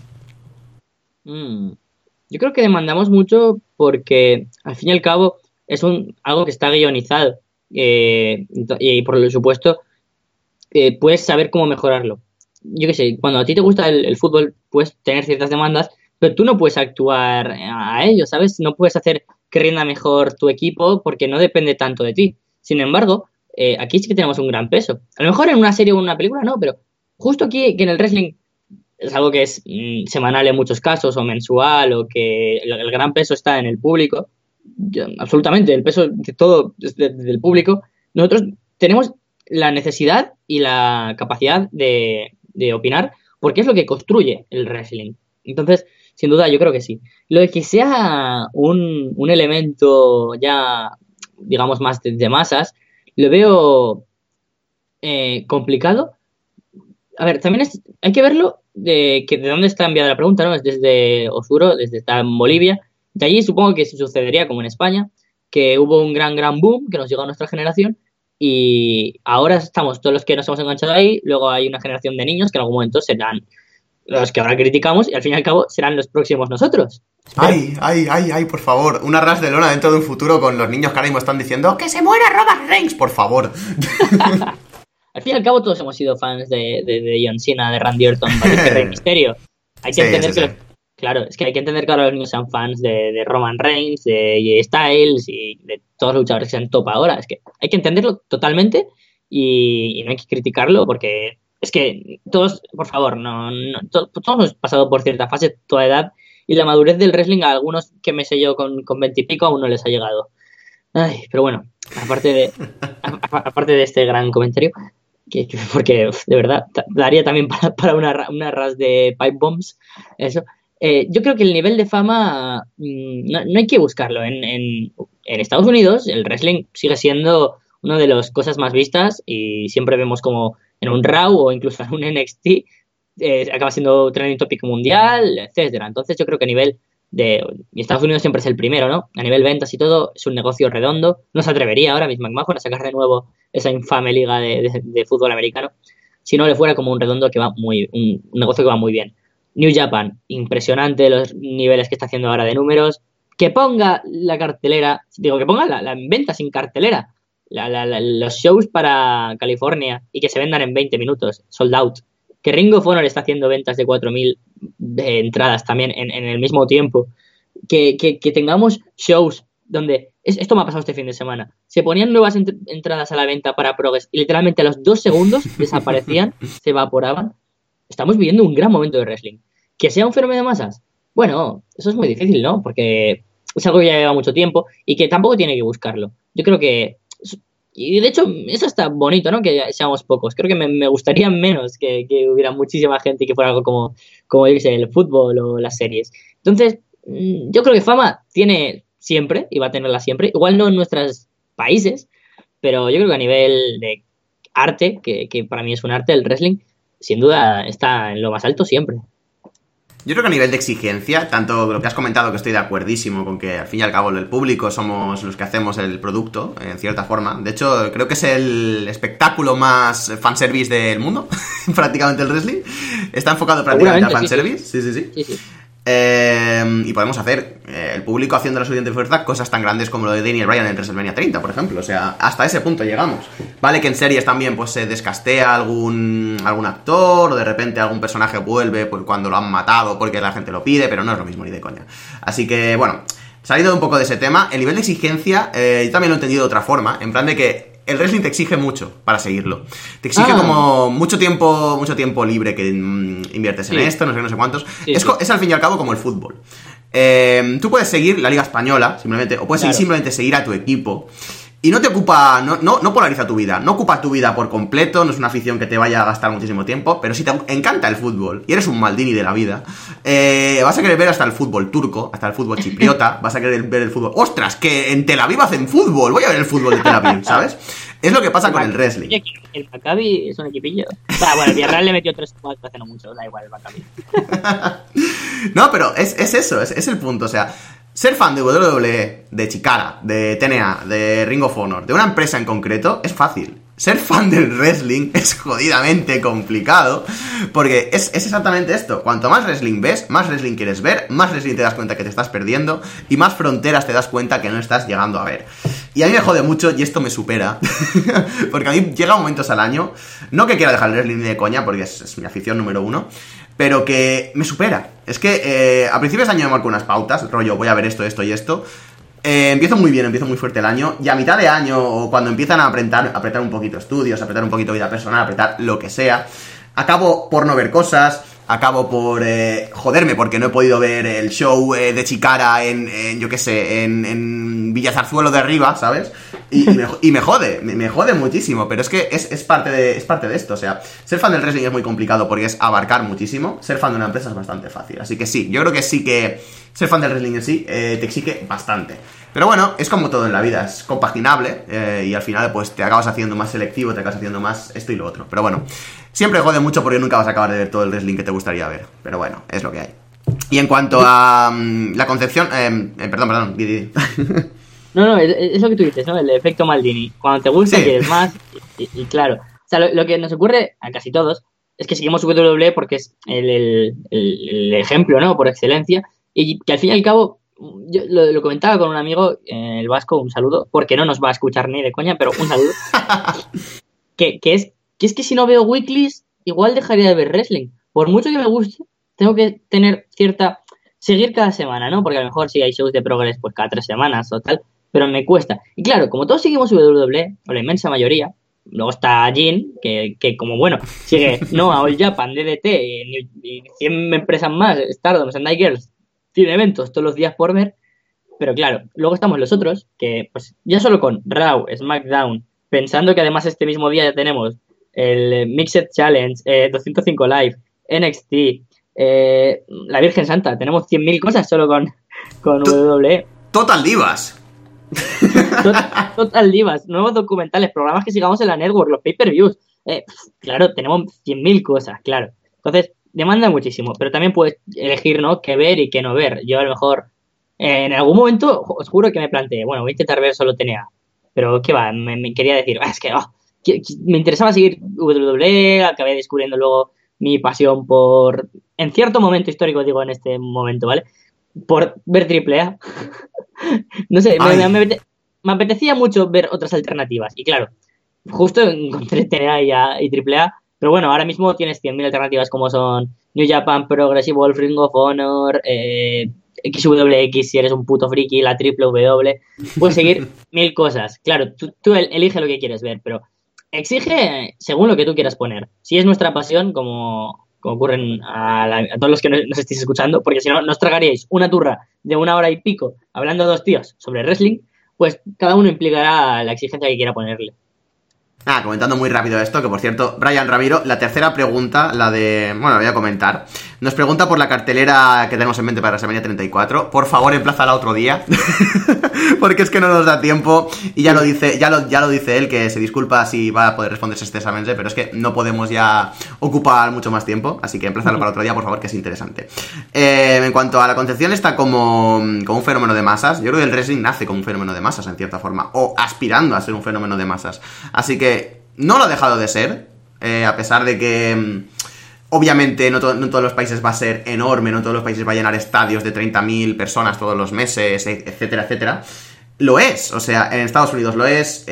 Mm. Yo creo que demandamos mucho porque, al fin y al cabo, es un algo que está guionizado. Eh, y, por supuesto, eh, puedes saber cómo mejorarlo. Yo qué sé, cuando a ti te gusta el, el fútbol, puedes tener ciertas demandas, pero tú no puedes actuar a ello, ¿sabes? No puedes hacer que rinda mejor tu equipo porque no depende tanto de ti. Sin embargo, eh, aquí sí que tenemos un gran peso. A lo mejor en una serie o en una película no, pero justo aquí, que en el wrestling es algo que es mmm, semanal en muchos casos, o mensual, o que el, el gran peso está en el público. Yo, absolutamente, el peso de todo es de, de, del público. Nosotros tenemos la necesidad y la capacidad de, de opinar, porque es lo que construye el wrestling. Entonces, sin duda, yo creo que sí. Lo de que sea un, un elemento ya, digamos, más de, de masas, lo veo eh, complicado. A ver, también es, hay que verlo de, que de dónde está enviada la pregunta, ¿no? Es desde Osuro, desde está en Bolivia. De allí supongo que sucedería como en España, que hubo un gran, gran boom que nos llegó a nuestra generación y ahora estamos todos los que nos hemos enganchado ahí, luego hay una generación de niños que en algún momento serán los que ahora criticamos y al fin y al cabo serán los próximos nosotros. Ay, ay, ay, ay, por favor, una ras de lona dentro de un futuro con los niños que ahora mismo están diciendo ¡que se muera Roman Reigns, por favor! Al fin y al cabo todos hemos sido fans de, de, de John Cena, de Randy Orton, de Rey Mysterio. Hay que sí, entender sí, que... Sí. Los, claro, es que hay que entender que ahora los niños sean fans de, de Roman Reigns, de J Styles y de todos los luchadores que sean top ahora. Es que hay que entenderlo totalmente y, y no hay que criticarlo porque es que todos, por favor, no, no to, todos hemos pasado por cierta fase, toda edad, y la madurez del wrestling a algunos que me sé yo con, con veinte y pico aún no les ha llegado. Ay, pero bueno, aparte de, a, aparte de este gran comentario, que, que porque uf, de verdad daría también para, para una, una ras de pipe bombs, eso. Eh, yo creo que el nivel de fama mmm, no, no hay que buscarlo. En, en, en Estados Unidos el wrestling sigue siendo una de las cosas más vistas y siempre vemos como en un Raw o incluso en un N X T eh, acaba siendo trending topic mundial, etcétera. Entonces yo creo que a nivel de... Y Estados Unidos siempre es el primero, ¿no? A nivel ventas y todo, es un negocio redondo. No se atrevería ahora mismo McMahon a sacar de nuevo esa infame liga de, de, de fútbol americano si no le fuera como un redondo que va muy... Un, un negocio que va muy bien. New Japan, impresionante los niveles que está haciendo ahora de números. Que ponga la cartelera, digo, que ponga la, la venta sin cartelera, la, la, la, los shows para California y que se vendan en veinte minutos, sold out. Que Ring of Honor está haciendo ventas de cuatro mil de entradas también en, en el mismo tiempo. Que, que, que tengamos shows donde... Es, esto me ha pasado este fin de semana. Se ponían nuevas ent- entradas a la venta para Progress y literalmente a los dos segundos desaparecían, se evaporaban. Estamos viviendo un gran momento de wrestling. ¿Que sea un fenómeno de masas? Bueno, eso es muy difícil, ¿no? Porque es algo que ya lleva mucho tiempo y que tampoco tiene que buscarlo. Yo creo que... Y de hecho, eso está bonito, ¿no? Que seamos pocos. Creo que me, me gustaría menos que, que hubiera muchísima gente y que fuera algo como, como dice, el fútbol o las series. Entonces, yo creo que fama tiene siempre y va a tenerla siempre. Igual no en nuestros países, pero yo creo que a nivel de arte, que, que para mí es un arte, el wrestling, sin duda está en lo más alto siempre. Yo creo que a nivel de exigencia, tanto lo que has comentado, que estoy de acuerdísimo con que al fin y al cabo el público somos los que hacemos el producto, en cierta forma. De hecho, creo que es el espectáculo más fanservice del mundo, prácticamente el wrestling. Está enfocado prácticamente a fanservice. Sí. Sí, sí, sí. sí, sí. Eh, y podemos hacer eh, el público haciendo la suficiente fuerza cosas tan grandes como lo de Daniel Bryan en WrestleMania treinta, por ejemplo. O sea, hasta ese punto llegamos. Vale que en series también pues se descastea algún, algún actor, o de repente algún personaje vuelve pues, cuando lo han matado porque la gente lo pide, pero no es lo mismo ni de coña. Así que, bueno, saliendo un poco de ese tema, el nivel de exigencia eh, yo también lo he entendido de otra forma, en plan de que el wrestling te exige mucho para seguirlo. Te exige ah. como mucho tiempo mucho tiempo libre que mm, inviertes sí. en esto, no sé, no sé cuántos. Sí, es, sí. es al fin y al cabo como el fútbol. Eh, tú puedes seguir la Liga Española, simplemente, o puedes claro. simplemente seguir a tu equipo. Y no te ocupa, no, no, no polariza tu vida, no ocupa tu vida por completo, no es una afición que te vaya a gastar muchísimo tiempo, pero si te encanta el fútbol y eres un Maldini de la vida, eh, vas a querer ver hasta el fútbol turco, hasta el fútbol chipriota, vas a querer ver el fútbol... ¡Ostras, que en Tel Aviv hacen fútbol! Voy a ver el fútbol de Tel Aviv, ¿sabes? Es lo que pasa con el wrestling. El Maccabi es un equipillo. Ah, bueno, el Villarreal le metió tres cuatro hace no mucho, da igual el Maccabi. No, pero es, es eso, es, es el punto, o sea... Ser fan de doble u doble u E, de Chikara, de T N A, de Ring of Honor, de una empresa en concreto, es fácil. Ser fan del wrestling es jodidamente complicado, porque es, es exactamente esto. Cuanto más wrestling ves, más wrestling quieres ver, más wrestling te das cuenta que te estás perdiendo, y más fronteras te das cuenta que no estás llegando a ver. Y a mí me jode mucho, y esto me supera, porque a mí llega momentos al año, no que quiera dejar el wrestling ni de coña, porque es, es mi afición número uno, pero que me supera. Es que eh, a principios de año me marco unas pautas, rollo, voy a ver esto, esto y esto. Eh, empiezo muy bien, empiezo muy fuerte el año, y a mitad de año, o cuando empiezan a apretar, apretar un poquito estudios, apretar un poquito vida personal, apretar lo que sea, acabo por no ver cosas, acabo por eh, joderme porque no he podido ver el show eh, de Chikara en, en, yo qué sé, en, en Villazarzuelo de arriba, ¿sabes? Y, y, me, y me jode, me, me jode muchísimo, pero es que es, es, parte de, es parte de esto, o sea, ser fan del wrestling es muy complicado porque es abarcar muchísimo, ser fan de una empresa es bastante fácil, así que sí, yo creo que sí que ser fan del wrestling en sí eh, te exige bastante. Pero bueno, es como todo en la vida, es compaginable eh, y al final pues te acabas haciendo más selectivo, te acabas haciendo más esto y lo otro. Pero bueno, siempre jode mucho porque nunca vas a acabar de ver todo el wrestling que te gustaría ver. Pero bueno, es lo que hay. Y en cuanto a um, la concepción... Eh, eh, perdón, perdón, Didi. No, no, es, es lo que tú dices, ¿no? El efecto Maldini. Cuando te gusta, sí. quieres más y, y, y claro. O sea, lo, lo que nos ocurre a casi todos es que seguimos doble u doble u E porque es el, el, el, el ejemplo, ¿no? Por excelencia. Y que al fin y al cabo... Yo lo, lo comentaba con un amigo, eh, el Vasco, un saludo, porque no nos va a escuchar ni de coña, pero un saludo. que, que, es, que es que si no veo weeklies, igual dejaría de ver wrestling. Por mucho que me guste, tengo que tener cierta... Seguir cada semana, ¿no? Porque a lo mejor si hay shows de Progress pues cada tres semanas o tal, pero me cuesta. Y claro, como todos seguimos doble u doble u E, o la inmensa mayoría, luego está Jin, que, que como bueno, sigue Noah, All Japan, D D T, y, y cien empresas más, Stardom, Sendai Girls, tiene eventos todos los días por ver, pero claro, luego estamos los otros, que pues ya solo con Raw, SmackDown, pensando que además este mismo día ya tenemos el Mixed Challenge, eh, doscientos cinco Live, N X T, eh, la Virgen Santa, tenemos cien mil cosas solo con, con doble u doble u E. Total Divas. Total, Total Divas, nuevos documentales, programas que sigamos en la network, los pay-per-views. Eh, claro, tenemos cien mil cosas, claro. Entonces, demanda muchísimo, pero también puedes elegir, ¿no?, qué ver y qué no ver. Yo a lo mejor, eh, en algún momento, os juro que me planteé, bueno, voy a intentar ver solo T N A, pero qué va, me, me quería decir, ah, es que oh, que, que me interesaba seguir doble u doble u E, acabé descubriendo luego mi pasión por, en cierto momento histórico, digo en este momento, ¿vale?, por ver triple A. No sé, me, me, me, me apetecía mucho ver otras alternativas, y claro, justo encontré T N A y, a, y triple A. Pero bueno, ahora mismo tienes cien mil alternativas como son New Japan, Progressive Wolf, Ring of Honor, eh, X W X si eres un puto friki, la triple W. Puedes seguir mil cosas. Claro, tú, tú elige lo que quieres ver, pero exige según lo que tú quieras poner. Si es nuestra pasión, como, como ocurren a, la, a todos los que nos, nos estéis escuchando, porque si no, nos tragaríais una turra de una hora y pico hablando dos tíos sobre wrestling, pues cada uno implicará la exigencia que quiera ponerle. Ah, comentando muy rápido esto, que por cierto, Brian Ramiro, la tercera pregunta, la de... Bueno, la voy a comentar. Nos pregunta por la cartelera que tenemos en mente para WrestleMania treinta y cuatro. Por favor, emplázala otro día. Porque es que no nos da tiempo. Y ya lo dice ya lo, ya lo dice él, que se disculpa si va a poder responderse extensamente, pero es que no podemos ya ocupar mucho más tiempo. Así que emplázalo para otro día, por favor, que es interesante. Eh, en cuanto a la concepción, está como, como un fenómeno de masas. Yo creo que el wrestling nace como un fenómeno de masas, en cierta forma. O aspirando a ser un fenómeno de masas. Así que no lo ha dejado de ser, eh, a pesar de que Obviamente no, to- no todos los países va a ser enorme, no todos los países va a llenar estadios de treinta mil personas todos los meses, etcétera, etcétera. Lo es, o sea, en Estados Unidos lo es,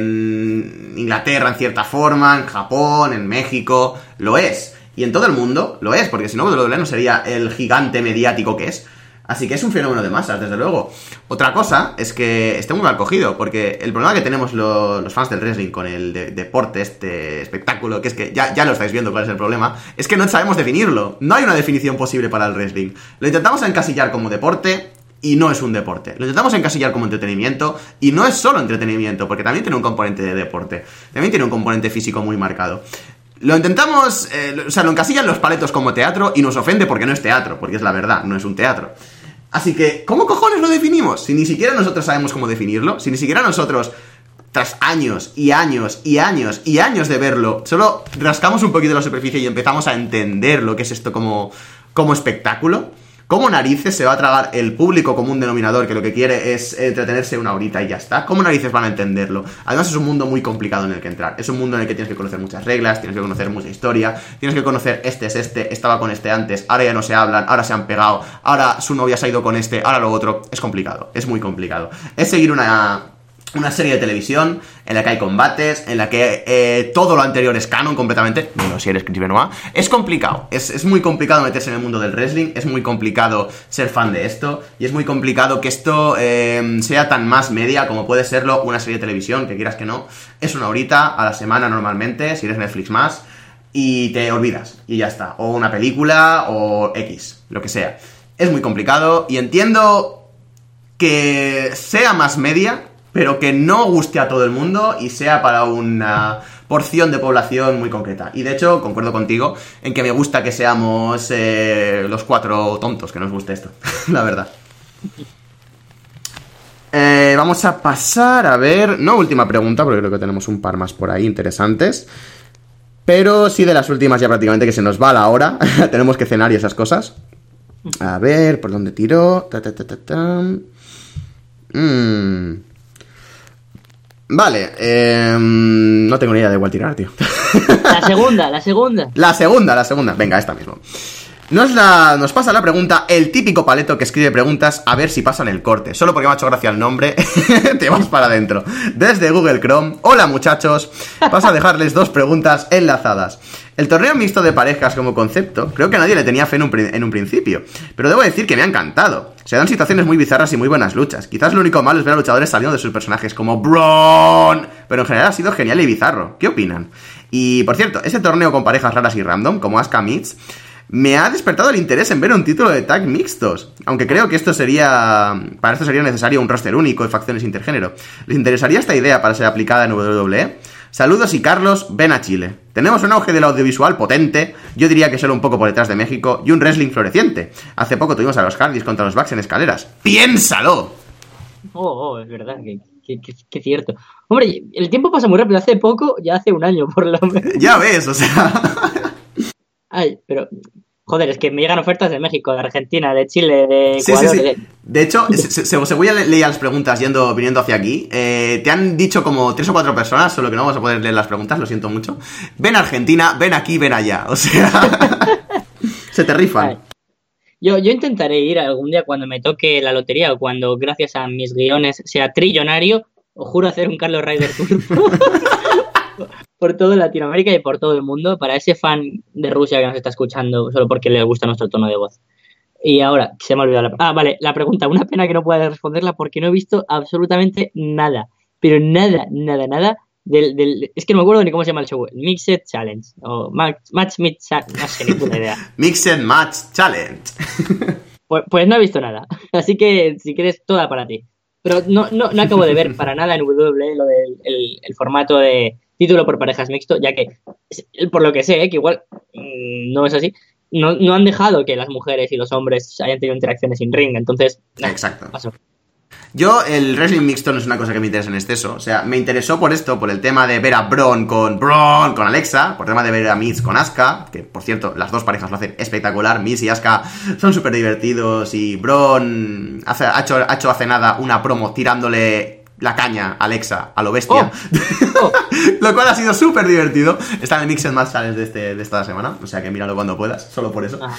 en Inglaterra en cierta forma, en Japón, en México, lo es. Y en todo el mundo lo es, porque si no, W W E no sería el gigante mediático que es. Así que es un fenómeno de masas, desde luego. Otra cosa es que esté muy mal cogido, porque el problema que tenemos lo, los fans del wrestling con el de, deporte, este espectáculo, que es que ya, ya lo estáis viendo cuál es el problema, es que no sabemos definirlo. No hay una definición posible para el wrestling. Lo intentamos encasillar como deporte y no es un deporte. Lo intentamos encasillar como entretenimiento y no es solo entretenimiento, porque también tiene un componente de deporte. También tiene un componente físico muy marcado. Lo intentamos, eh, o sea, lo encasillan los paletos como teatro y nos ofende porque no es teatro, porque es la verdad, no es un teatro. Así que, ¿cómo cojones lo definimos? Si ni siquiera nosotros sabemos cómo definirlo, si ni siquiera nosotros, tras años y años y años y años de verlo, solo rascamos un poquito la superficie y empezamos a entender lo que es esto como, como espectáculo. ¿Cómo narices se va a tragar el público común denominador que lo que quiere es entretenerse una horita y ya está? ¿Cómo narices van a entenderlo? Además es un mundo muy complicado en el que entrar. Es un mundo en el que tienes que conocer muchas reglas, tienes que conocer mucha historia, tienes que conocer este es este, estaba con este antes, ahora ya no se hablan, ahora se han pegado, ahora su novia se ha ido con este, ahora lo otro. Es complicado, es muy complicado. Es seguir una... una serie de televisión en la que hay combates, en la que eh, todo lo anterior es canon completamente, bueno, si eres Chris Benoit, es complicado, es, es muy complicado meterse en el mundo del wrestling, es muy complicado ser fan de esto, y es muy complicado que esto eh, sea tan más media como puede serlo una serie de televisión, que quieras que no, es una horita a la semana normalmente, si eres Netflix más, y te olvidas, y ya está, o una película, o X, lo que sea. Es muy complicado, y entiendo que sea más media, pero que no guste a todo el mundo y sea para una porción de población muy concreta. Y de hecho, concuerdo contigo en que me gusta que seamos eh, los cuatro tontos que nos guste esto, la verdad. Eh, vamos a pasar a ver... No última pregunta, porque creo que tenemos un par más por ahí interesantes. Pero sí de las últimas ya prácticamente, que se nos va la hora. Tenemos que cenar y esas cosas. A ver, ¿por dónde tiró? Ta, ta, ta, ta, ta. Mmm... Vale, eh, no tengo ni idea de cuál tirar, tío. La segunda, la segunda. La segunda, la segunda. Venga, esta mismo. Nos, la, nos pasa la pregunta, el típico paleto que escribe preguntas a ver si pasan el corte. Solo porque me ha hecho gracia el nombre, te vas para adentro. Desde Google Chrome, hola muchachos, vas a dejarles dos preguntas enlazadas. El torneo mixto de parejas como concepto, creo que a nadie le tenía fe en un, en un principio, pero debo decir que me ha encantado. Se dan situaciones muy bizarras y muy buenas luchas. Quizás lo único malo es ver a luchadores saliendo de sus personajes como Braun, pero en general ha sido genial y bizarro. ¿Qué opinan? Y, por cierto, ese torneo con parejas raras y random, como Asuka Meets, me ha despertado el interés en ver un título de tag mixtos, aunque creo que esto sería... para esto sería necesario un roster único y facciones intergénero. ¿Les interesaría esta idea para ser aplicada en W W E? Saludos y Carlos, ven a Chile. Tenemos un auge del audiovisual potente, yo diría que solo un poco por detrás de México, y un wrestling floreciente. Hace poco tuvimos a los Hardys contra los Bucks en escaleras. ¡Piénsalo! Oh, oh, es verdad, que, que, que, que cierto. Hombre, el tiempo pasa muy rápido. Hace poco, ya hace un año por lo menos. Ya ves, o sea... Ay, pero... Joder, es que me llegan ofertas de México, de Argentina, de Chile, de Ecuador... Sí, sí, sí. De... de hecho, se, se, según ya leía las preguntas yendo, viniendo hacia aquí, eh, te han dicho como tres o cuatro personas, solo que no vamos a poder leer las preguntas, lo siento mucho. Ven a Argentina, ven aquí, ven allá. O sea... se te rifan. Ay. Yo, yo intentaré ir algún día cuando me toque la lotería o cuando, gracias a mis guiones, sea trillonario. Os juro hacer un Carlos Ryder Tour por toda Latinoamérica y por todo el mundo para ese fan de Rusia que nos está escuchando solo porque le gusta nuestro tono de voz. Y ahora, se me ha olvidado la... Ah, vale, la pregunta. Una pena que no pueda responderla porque no he visto absolutamente nada. Pero nada, nada, nada del... del... Es que no me acuerdo ni cómo se llama el show. Mixed Challenge. O Match, match Mix... No sé, ni puta idea. Mixed Match Challenge. Pues, pues no he visto nada. Así que, si quieres, toda para ti. Pero no, no, no acabo de ver para nada en W W E lo del el, el formato de título por parejas mixto, ya que, por lo que sé, ¿eh? que igual mmm, no es así, no, no han dejado que las mujeres y los hombres hayan tenido interacciones sin ring, entonces... Nah, exacto. Paso. Yo, el wrestling mixto no es una cosa que me interese en exceso. O sea, me interesó por esto, por el tema de ver a Braun con Braun, con Alexa, por el tema de ver a Miz con Asuka, que por cierto, las dos parejas lo hacen espectacular. Miz y Asuka son súper divertidos y Braun hace, ha, hecho, ha hecho hace nada una promo tirándole la caña, Alexa, a lo bestia. Oh. Oh. Lo cual ha sido súper divertido. Está en el Mix and Match Challenge de, este, de esta semana, o sea que míralo cuando puedas, solo por eso. Ah.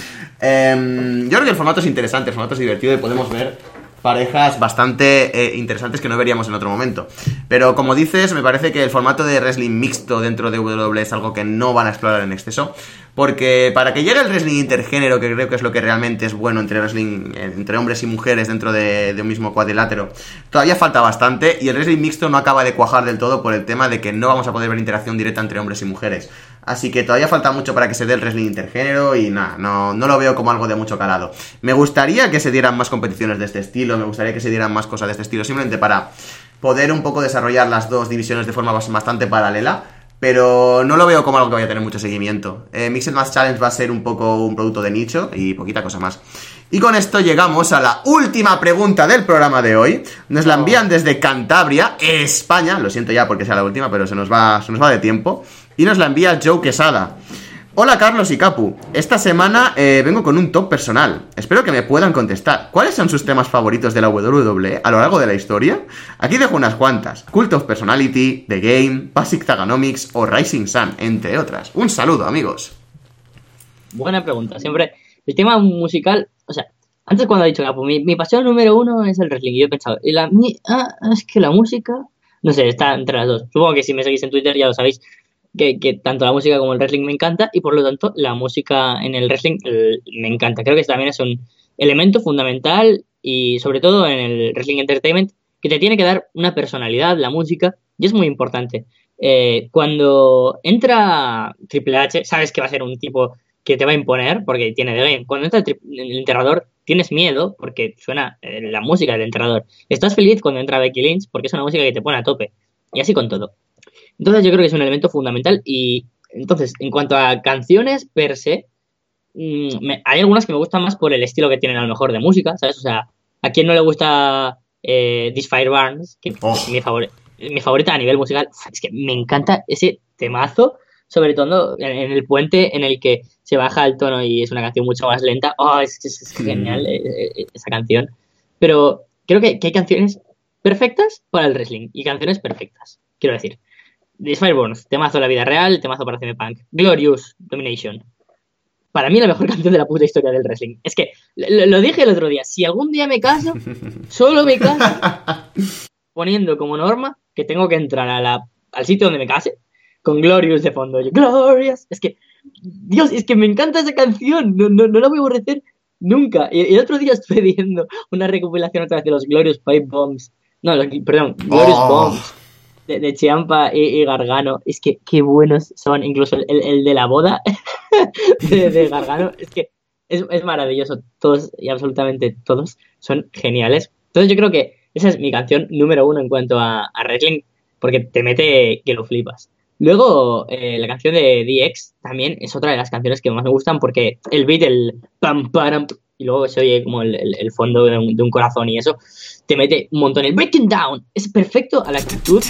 Eh, yo creo que el formato es interesante, el formato es divertido y podemos ver parejas bastante eh, interesantes que no veríamos en otro momento. Pero como dices, me parece que el formato de wrestling mixto dentro de W W E es algo que no van a explorar en exceso, porque para que llegue el wrestling intergénero, que creo que es lo que realmente es bueno entre wrestling entre hombres y mujeres dentro de, de un mismo cuadrilátero, todavía falta bastante, y el wrestling mixto no acaba de cuajar del todo por el tema de que no vamos a poder ver interacción directa entre hombres y mujeres. Así que todavía falta mucho para que se dé el wrestling intergénero y nada, no, no lo veo como algo de mucho calado. Me gustaría que se dieran más competiciones de este estilo, me gustaría que se dieran más cosas de este estilo, simplemente para poder un poco desarrollar las dos divisiones de forma bastante paralela, pero no lo veo como algo que vaya a tener mucho seguimiento. Eh, Mixed Match Challenge va a ser un poco un producto de nicho y poquita cosa más. Y con esto llegamos a la última pregunta del programa de hoy. Nos la envían desde Cantabria, España. Lo siento ya porque sea la última, pero se nos va, se nos va de tiempo. Y nos la envía Joe Quesada. Hola Carlos y Capu, esta semana eh, vengo con un top personal. Espero que me puedan contestar. ¿Cuáles son sus temas favoritos de la W W E a lo largo de la historia? Aquí dejo unas cuantas. Cult of Personality, The Game, Basic Thuganomics o Rising Sun, entre otras. Un saludo, amigos. Buena pregunta. Siempre el tema musical, o sea, antes cuando ha dicho Capu, mi, mi pasión número uno es el wrestling. Y yo he pensado, y la, mi, ah, es que la música, no sé, está entre las dos. Supongo que si me seguís en Twitter ya lo sabéis. Que, que tanto la música como el wrestling me encanta, y por lo tanto la música en el wrestling eh, me encanta. Creo que también es un elemento fundamental, y sobre todo en el wrestling entertainment, que te tiene que dar una personalidad la música, y es muy importante. Eh, cuando entra Triple H, sabes que va a ser un tipo que te va a imponer porque tiene The Game. Cuando entra el enterrador tienes miedo porque suena eh, la música del enterrador. Estás feliz cuando entra Becky Lynch porque es una música que te pone a tope, y así con todo. Entonces yo creo que es un elemento fundamental. Y entonces, en cuanto a canciones per se, mmm, me, hay algunas que me gustan más por el estilo que tienen a lo mejor de música, ¿sabes? O sea, ¿a quién no le gusta eh, This Fire Burns? Que oh. es mi, favor, mi favorita a nivel musical. Es que me encanta ese temazo, sobre todo en, en el puente en el que se baja el tono y es una canción mucho más lenta. Oh, es, es, es genial eh, esa canción. Pero creo que, que hay canciones perfectas para el wrestling y canciones perfectas, quiero decir. This Fireburns, temazo de la vida real, temazo para C M Punk. Glorious Domination. Para mí la mejor canción de la puta historia del wrestling. Es que, lo, lo dije el otro día, si algún día me caso, solo me caso poniendo como norma que tengo que entrar a la, al sitio donde me case con Glorious de fondo. Yo, Glorious. Es que, Dios, es que me encanta esa canción. No, no, no la voy a aborrecer nunca. Y el otro día estuve viendo una recopilación otra vez de los Glorious Pipe Bombs. No, los, perdón, Glorious oh. Bombs. De, de Ciampa y, y Gargano. Es que qué buenos son. Incluso el, el de la boda de, de Gargano. Es que es, es maravilloso. Todos y absolutamente todos son geniales. Entonces yo creo que esa es mi canción número uno en cuanto a, a wrestling, porque te mete que lo flipas. Luego eh, la canción de D X también es otra de las canciones que más me gustan, porque el beat, el pam pam, y luego se oye como el, el, el fondo de un, de un corazón, y eso te mete un montón. El Breaking Down es perfecto a la actitud.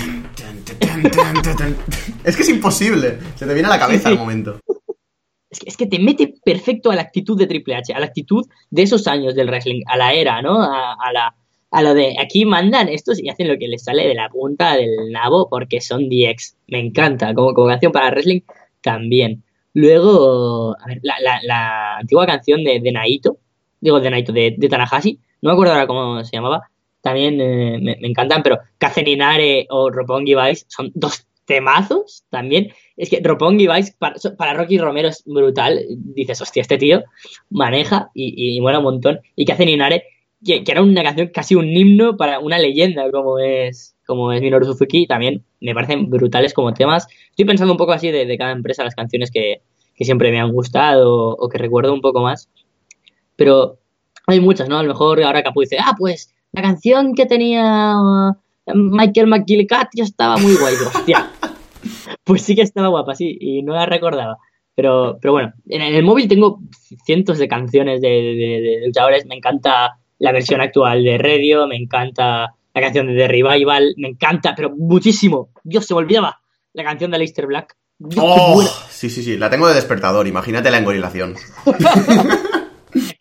Es que es imposible, se te viene a la cabeza sí, sí. al momento. Es que, es que te mete perfecto a la actitud de Triple H, a la actitud de esos años del wrestling, a la era, ¿no? A, a la a lo de aquí mandan estos y hacen lo que les sale de la punta del nabo porque son D X. Me encanta, como, como canción para wrestling también. Luego, a ver, la, la, la antigua canción de, de Naito, digo de Naito, de, de Tanahashi, no me acuerdo ahora cómo se llamaba, también eh, me, me encantan, pero Kazeninare o Roppongi Vice son dos temazos también. Es que Roppongi Vice para, para Rocky Romero es brutal. Dices, hostia, este tío maneja y, y mola un montón. Y Kazeninare, que, que era una canción, casi un himno para una leyenda como es como es Minoru Suzuki, también me parecen brutales como temas. Estoy pensando un poco así de, de cada empresa, las canciones que, que siempre me han gustado o, o que recuerdo un poco más. Pero hay muchas, ¿no? A lo mejor ahora Capu dice, ah, pues la canción que tenía uh, Michael McGillicuddy ya estaba muy guay. Hostia, pues sí que estaba guapa, sí, y no la recordaba. Pero, pero bueno, en el móvil tengo cientos de canciones de, de, de luchadores. Me encanta la versión actual de Radio, me encanta la canción de The Revival, me encanta, pero muchísimo. Dios, se me olvidaba la canción de Aleister Black. Dios, oh, sí, sí, sí, la tengo de despertador, imagínate la engorilación. Es que es un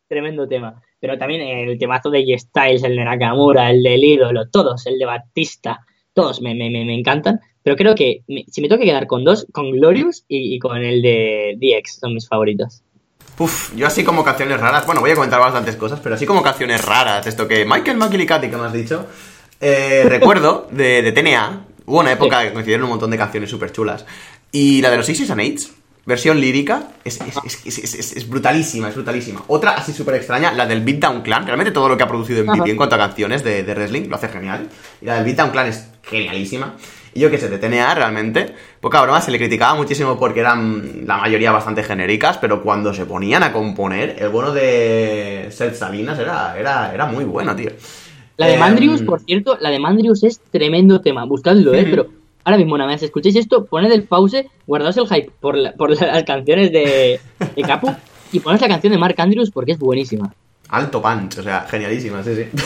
tremendo tema. Pero también el temazo de G-Styles, el de Nakamura, el del ídolo, todos, el de Batista, todos me, me, me, me encantan. Pero creo que me, si me tengo que quedar con dos, con Glorious y, y con el de D X, son mis favoritos. Uf, yo así como canciones raras, bueno, voy a comentar bastantes cosas, pero así como canciones raras, esto que Michael McGillicuddy, que me has dicho, eh, recuerdo de, de T N A, hubo una época que coincidieron un montón de canciones súper chulas, y la de los Sixes and Eights, versión lírica, es, es, es, es, es, es brutalísima, es brutalísima. Otra así súper extraña, la del Beatdown Clan, realmente todo lo que ha producido M V P en cuanto a canciones de, de wrestling lo hace genial, y la del Beatdown Clan es genialísima. Y yo qué sé, de T N A realmente, poca broma, se le criticaba muchísimo porque eran la mayoría bastante genéricas, pero cuando se ponían a componer, el bueno de Seth Salinas era, era, era muy bueno, tío. La de Eh, Mandrius, por cierto, la de Mandrius es tremendo tema, buscadlo, ¿eh? Pero ahora mismo, nada más, escuchéis esto, poned el pause, guardaos el hype por, la, por las canciones de, de Capu y poned la canción de Mark Andrews porque es buenísima. Alto punch, o sea, genialísima, sí, sí.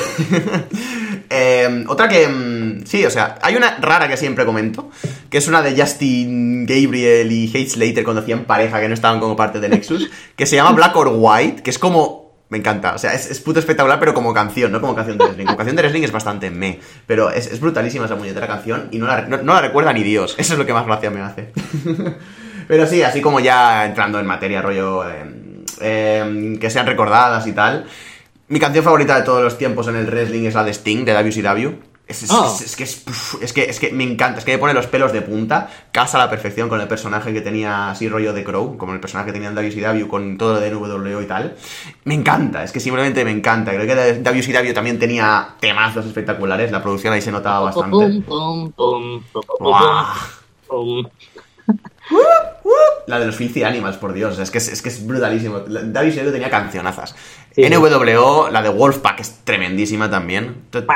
eh, otra que, sí, o sea, hay una rara que siempre comento, que es una de Justin Gabriel y Heath Slater cuando hacían pareja, que no estaban como parte de Nexus, que se llama Black or White, que es como... Me encanta, o sea, es, es puto espectacular, pero como canción, no como canción de wrestling. Como canción de wrestling es bastante meh, pero es, es brutalísima esa puñetera canción y no la, no, no la recuerda ni Dios. Eso es lo que más gracia me hace. Pero sí, así como ya entrando en materia, rollo... Eh, Eh, que sean recordadas y tal. Mi canción favorita de todos los tiempos en el wrestling es la de Sting, de W C W. Es, es, oh. es, es, que es, uf, es que es que me encanta, es que me pone los pelos de punta, casa a la perfección con el personaje que tenía así rollo de Crow, como el personaje que tenía en W C W con todo lo de N W O y tal. Me encanta, es que simplemente me encanta. Creo que W C W también tenía temazos espectaculares, la producción ahí se notaba bastante. Pum, pum, pum, pum, la de los Filthy Animals, por Dios, es que es, es, que es brutalísimo. W C W tenía cancionazas. Sí. N W O, la de Wolfpack, es tremendísima también.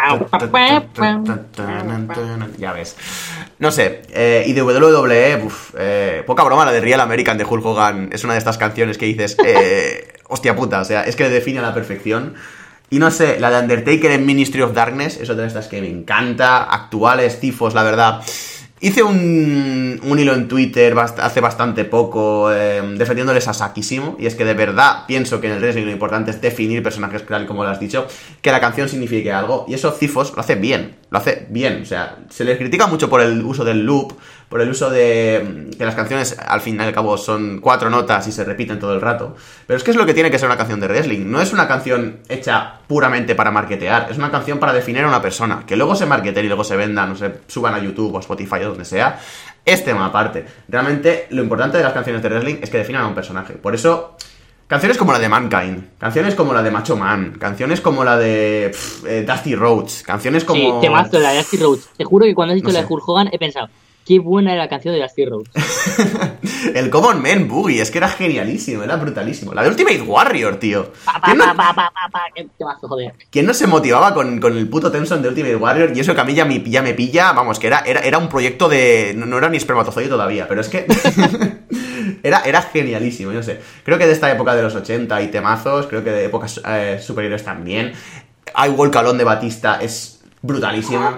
Ya ves. No sé, eh, y de W W E, uf, eh, poca broma, la de Real American de Hulk Hogan es una de estas canciones que dices, eh, hostia puta, o sea, es que le define a la perfección. Y no sé, la de Undertaker en Ministry of Darkness es otra de estas que me encanta. Actuales, tifos, la verdad. Hice un, un hilo en Twitter bast- hace bastante poco eh, defendiéndoles a Sakísimo, y es que de verdad pienso que en el wrestling lo importante es definir personajes, tal como lo has dicho, que la canción signifique algo, y eso Cifos lo hace bien, lo hace bien, o sea, se les critica mucho por el uso del loop, por el uso de que las canciones al fin y al cabo son cuatro notas y se repiten todo el rato, pero es que es lo que tiene que ser una canción de wrestling, no es una canción hecha puramente para marketear, es una canción para definir a una persona, que luego se marketeen y luego se vendan, o se suban a YouTube o Spotify o donde sea, es tema aparte. Realmente lo importante de las canciones de wrestling es que definan a un personaje, por eso canciones como la de Mankind, canciones como la de Macho Man, canciones como la de pff, eh, Dusty Rhodes, canciones como... Sí, temazo, la de Dusty Rhodes. Te juro que cuando has dicho No la sé. de Hulk Hogan he pensado, qué buena era la canción de Dusty Rhodes. El Common Man Boogie, es que era genialísimo, era brutalísimo. La de Ultimate Warrior, tío. Pa, pa, ¿Quién pa, no, pa, pa, pa, pa, qué temazo, joder. quién no se motivaba con, con el puto Tenson de Ultimate Warrior? Y eso que a mí ya me, ya me pilla, vamos, que era, era, era un proyecto de... No, no era ni espermatozoide todavía, pero es que... era, era genialísimo, yo no sé. Creo que de esta época de los ochenta hay temazos, creo que de épocas eh, superiores también. I Walk Alone de Batista es brutalísima.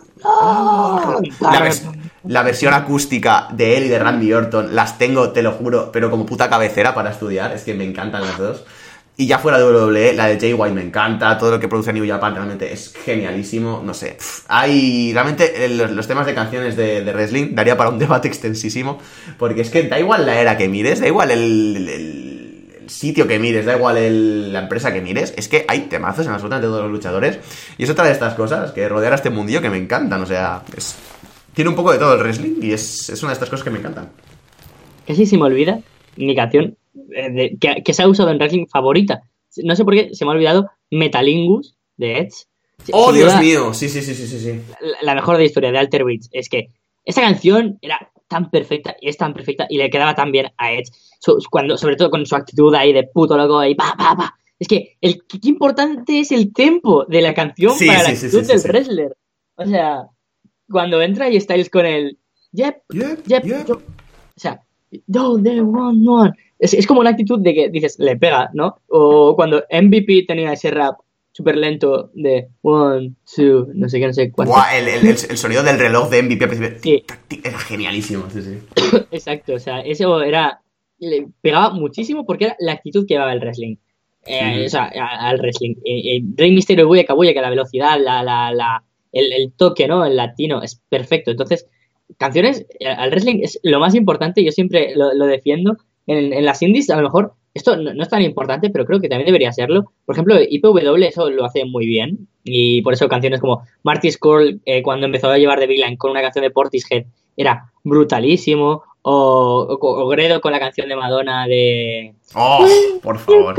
La, vers- la versión acústica de él y de Randy Orton las tengo, te lo juro, pero como puta cabecera para estudiar, es que me encantan las dos. Y ya fuera de W W E, la de Jay White me encanta, todo lo que produce New Japan realmente es genialísimo, no sé. Pff, hay realmente los, los temas de canciones de, de wrestling daría para un debate extensísimo, porque es que da igual la era que mires, da igual el, el, el sitio que mires, da igual el, la empresa que mires, es que hay temazos en absolutamente todos los luchadores, y es otra de estas cosas que rodear a este mundillo que me encantan, o sea, es, tiene un poco de todo el wrestling y es, es una de estas cosas que me encantan. Casi se me olvida mi canción eh, de, que, que se ha usado en wrestling favorita. No sé por qué se me ha olvidado Metalingus de Edge. ¡Oh, Sin Dios duda, mío! Sí, sí, sí, sí, sí, sí. La, la mejor de la historia de Alter Bridge. Es que esta canción era tan perfecta y es tan perfecta y le quedaba tan bien a Edge. Su, cuando, sobre todo con su actitud ahí de puto loco y pa, pa, pa. Es que el, qué importante es el tempo de la canción Sí, para sí, la sí, actitud sí, sí, del sí. wrestler. O sea, cuando entra y Styles con el yep, Yep, yep, yep. yo- o sea, no, there one, one. Es, es como una actitud de que dices, le pega, ¿no? O cuando M V P tenía ese rap súper lento de one, two, no sé qué, no sé cuánto. Buah, el, el, el, el sonido del reloj de M V P al principio, Sí. tic, tac, tic, era genialísimo, sí, sí. Exacto, o sea, eso era, le pegaba muchísimo porque era la actitud que llevaba el wrestling. eh, o sea, a- al wrestling. Eh, eh, Rey Mysterio y Buya Kabuya, que la velocidad, la, la, la, el, el toque, ¿no? El latino es perfecto. Entonces, canciones, eh, al wrestling es lo más importante, yo siempre lo, lo defiendo. En, en las indies, a lo mejor, esto no, no es tan importante, pero creo que también debería serlo. Por ejemplo, I P W eso lo hace muy bien. Y por eso canciones como Marty Scurll, eh, cuando empezó a llevar The Big Line con una canción de Portishead, era brutalísimo. O, o, o Gredo con la canción de Madonna de... ¡Oh, por favor!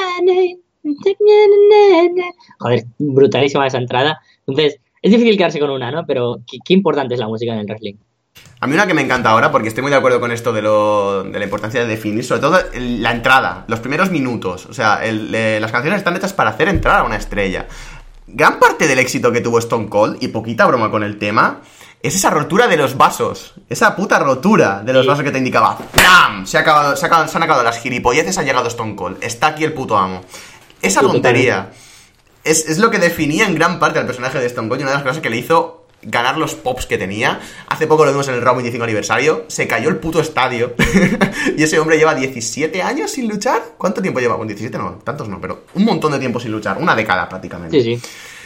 Joder, brutalísima esa entrada. Entonces, es difícil quedarse con una, ¿no? Pero qué, qué importante es la música en el wrestling. A mí una que me encanta ahora, porque estoy muy de acuerdo con esto de, lo, de la importancia de definir, sobre todo el, la entrada, los primeros minutos. O sea, el, eh, las canciones están hechas para hacer entrar a una estrella. Gran parte del éxito que tuvo Stone Cold, y poquita broma con el tema, es esa rotura de los vasos. Esa puta rotura de los Sí. vasos que te indicaba ¡plam! Se, ha acabado, se, ha acabado, se han acabado las gilipolleces, ha llegado Stone Cold. Está aquí el puto amo. Esa Sí, tontería es, es lo que definía en gran parte al personaje de Stone Cold, y una de las cosas que le hizo ganar los pops que tenía. Hace poco lo vimos en el Raw veinticinco aniversario. Se cayó el puto estadio. Y ese hombre lleva diecisiete años sin luchar. ¿Cuánto tiempo lleva? Bueno, diecisiete no, tantos no, pero un montón de tiempo sin luchar. Una década prácticamente. Sí, sí.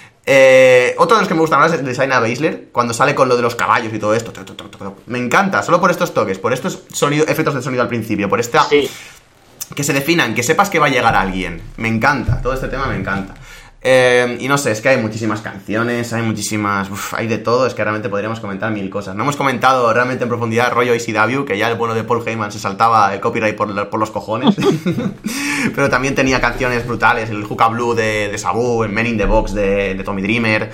Eh, otro de los que me gustan más es el de Shayna Baszler, cuando sale con lo de los caballos y todo esto. Me encanta, solo por estos toques, por estos sonido, efectos de sonido al principio, por esta... Sí. Que se definan, que sepas que va a llegar alguien. Me encanta, todo este tema me encanta. Eh, y no sé, es que hay muchísimas canciones, hay muchísimas... Uf, hay de todo, es que realmente podríamos comentar mil cosas. No hemos comentado realmente en profundidad rollo E C W, que ya el bueno de Paul Heyman se saltaba el copyright por, por los cojones. Pero también tenía canciones brutales, el Hookah Blue de, de Sabu, el Men in the Box de, de Tommy Dreamer.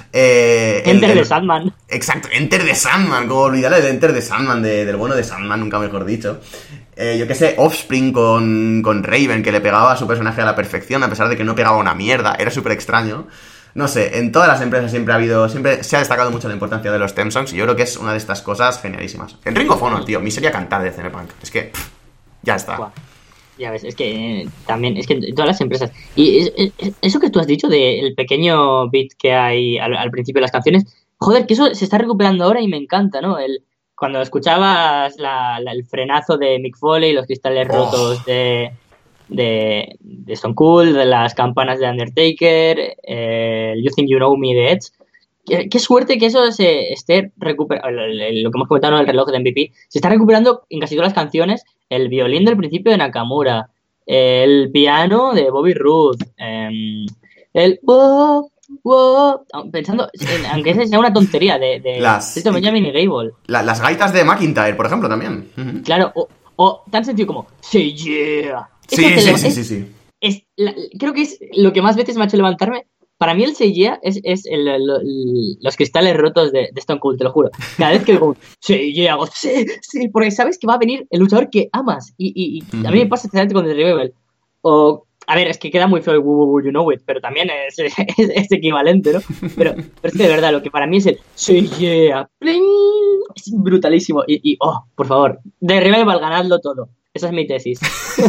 Eh, Enter el, the el, Sandman. Exacto, Enter the Sandman, como olvidarle de Enter the Sandman, de, del bueno de Sandman, nunca mejor dicho. Eh, yo qué sé, Offspring con, con Raven, que le pegaba a su personaje a la perfección, a pesar de que no pegaba una mierda, era súper extraño. No sé, en todas las empresas siempre ha habido, siempre se ha destacado mucho la importancia de los theme songs, y yo creo que es una de estas cosas genialísimas. En Ring of Honor, tío, miseria cantada de C M Punk, es que, pff, ya está. Buah. Ya ves, es que eh, también, es que en todas las empresas. Y es, es, eso que tú has dicho del pequeño beat que hay al, al principio de las canciones, joder, que eso se está recuperando ahora y me encanta, ¿no? El, cuando escuchabas la, la, el frenazo de Mick Foley, los cristales Oh. rotos de, de, de Stone Cold, de las campanas de Undertaker, eh, el You Think You Know Me de Edge. Qué, qué suerte que eso se esté recuperando, lo que hemos comentado, ¿no? El reloj de M V P, se está recuperando en casi todas las canciones. El violín del principio de Nakamura, el piano de Bobby Roode, eh, el wow, wow, pensando, en, aunque esa sea una tontería de, de Las- esto Benjamin y Gable, La- las gaitas de McIntyre, por ejemplo, también. Ujú. claro, o, o tan sencillo como say yeah. Sí, Eso te sí, leva- sí, es- sí, sí. es la- creo que es lo que más veces me ha hecho levantarme. Para mí el Seiya es, es el, el- el- los cristales rotos de, de Stone Cold, te lo juro. Cada vez que digo Seiya, hago sí, sí, porque sabes que va a venir el luchador que amas. Y, y, y a mí me pasa exactamente con The Revival. O, a ver, es que queda muy feo el woo, woo, woo, you know it, pero también es, es, es equivalente, ¿no? Pero, pero es que de verdad, lo que para mí es el Seiya, pling, es brutalísimo. Y, y, oh, por favor, The Revival, ganadlo todo. Esa es mi tesis.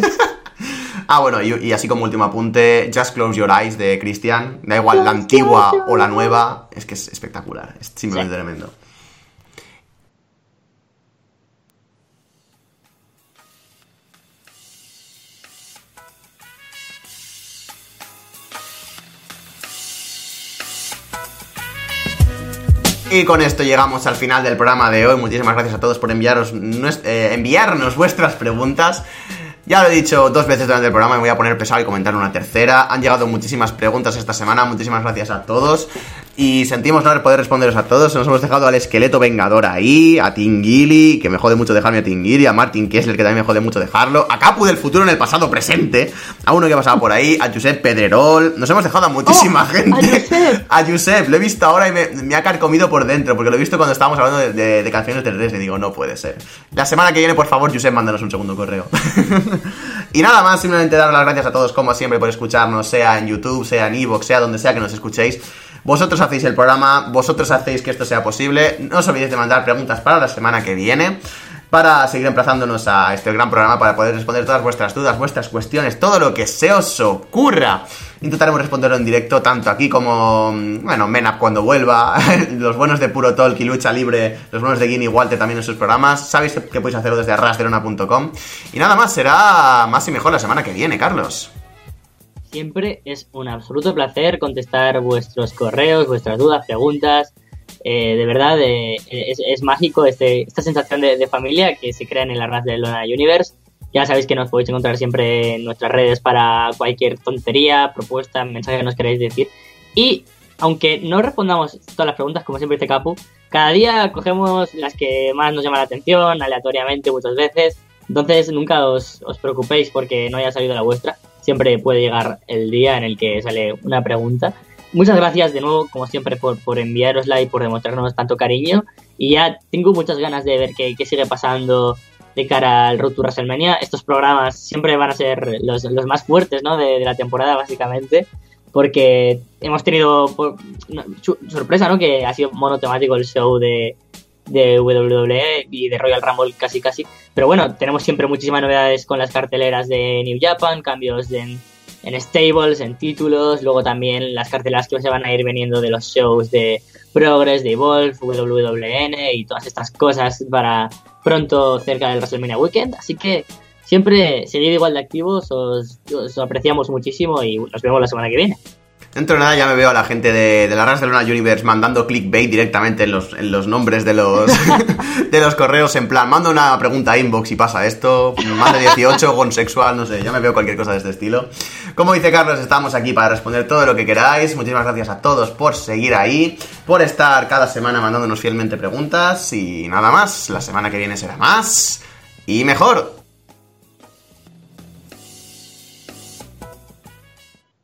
Ah, bueno, y, y así como último apunte, Just Close Your Eyes de Christian. Da igual la antigua o la nueva, es que es espectacular, es simplemente Sí. tremendo. Y con esto llegamos al final del programa de hoy. Muchísimas gracias a todos por enviaros nues- eh, enviarnos vuestras preguntas. Ya lo he dicho dos veces durante el programa, me voy a poner pesado y comentar una tercera. Han llegado muchísimas preguntas esta semana, muchísimas gracias a todos. Y sentimos no haber podido responderos a todos. Nos hemos dejado al esqueleto vengador ahí, a Tingili, que me jode mucho dejarme a Tingili, a Martin Kessler, que también me jode mucho dejarlo, a Capu del futuro en el pasado presente, a uno que ha pasado por ahí, a Josep Pedrerol. Nos hemos dejado a muchísima ¡Oh! gente. ¡A Josep! A Josep, lo he visto ahora y me, me ha carcomido por dentro, porque lo he visto cuando estábamos hablando de, de, de canciones del Res y digo, no puede ser. La semana que viene, por favor, Josep, mándanos un segundo correo. Y nada más, simplemente dar las gracias a todos, como siempre, por escucharnos, sea en YouTube, sea en iVoox, sea donde sea que nos escuchéis. Vosotros hacéis el programa, vosotros hacéis que esto sea posible. No os olvidéis de mandar preguntas para la semana que viene, para seguir emplazándonos a este gran programa, para poder responder todas vuestras dudas, vuestras cuestiones, todo lo que se os ocurra. Intentaremos responderlo en directo, tanto aquí como, bueno, Menap cuando vuelva, los buenos de Puro Talk y Lucha Libre, los buenos de Guinea y Walter también en sus programas. Sabéis que podéis hacerlo desde arras de lona punto com. Y nada más, será más y mejor la semana que viene, Carlos. siempre es un absoluto placer contestar vuestros correos, vuestras dudas, preguntas. Eh, de verdad, eh, es, es mágico este, esta sensación de, de familia que se crea en el Arras de Lona Universe. Ya sabéis que nos podéis encontrar siempre en nuestras redes para cualquier tontería, propuesta, mensaje que nos queráis decir. Y aunque no respondamos todas las preguntas, como siempre dice Capu, cada día cogemos las que más nos llaman la atención, aleatoriamente muchas veces. Entonces nunca os, os preocupéis porque no haya salido la vuestra. Siempre puede llegar el día en el que sale una pregunta. Muchas gracias de nuevo, como siempre, por, por enviárosla y por demostrarnos tanto cariño. Y ya tengo muchas ganas de ver qué, qué sigue pasando de cara al Road to WrestleMania. Estos programas siempre van a ser los, los más fuertes, ¿no? de, de la temporada, básicamente, porque hemos tenido por, no, sorpresa, ¿no? Que ha sido monotemático el show de, de W W E y de Royal Rumble casi casi, pero bueno, tenemos siempre muchísimas novedades con las carteleras de New Japan, cambios de, en, en stables, en títulos, luego también las carteleras que se van a ir veniendo de los shows de Progress, de Evolve, W W N y todas estas cosas para pronto cerca del WrestleMania Weekend, así que siempre seguid igual de activos, os, os apreciamos muchísimo y nos vemos la semana que viene. Dentro de nada ya me veo a la gente de, de la Arras de Lona Universe mandando clickbait directamente en los, en los nombres de los de los correos, en plan, manda una pregunta a inbox y pasa esto, más de dieciocho, gon sexual, no sé, ya me veo cualquier cosa de este estilo. Como dice Carlos, estamos aquí para responder todo lo que queráis. Muchísimas gracias a todos por seguir ahí, por estar cada semana mandándonos fielmente preguntas y nada más, la semana que viene será más y mejor.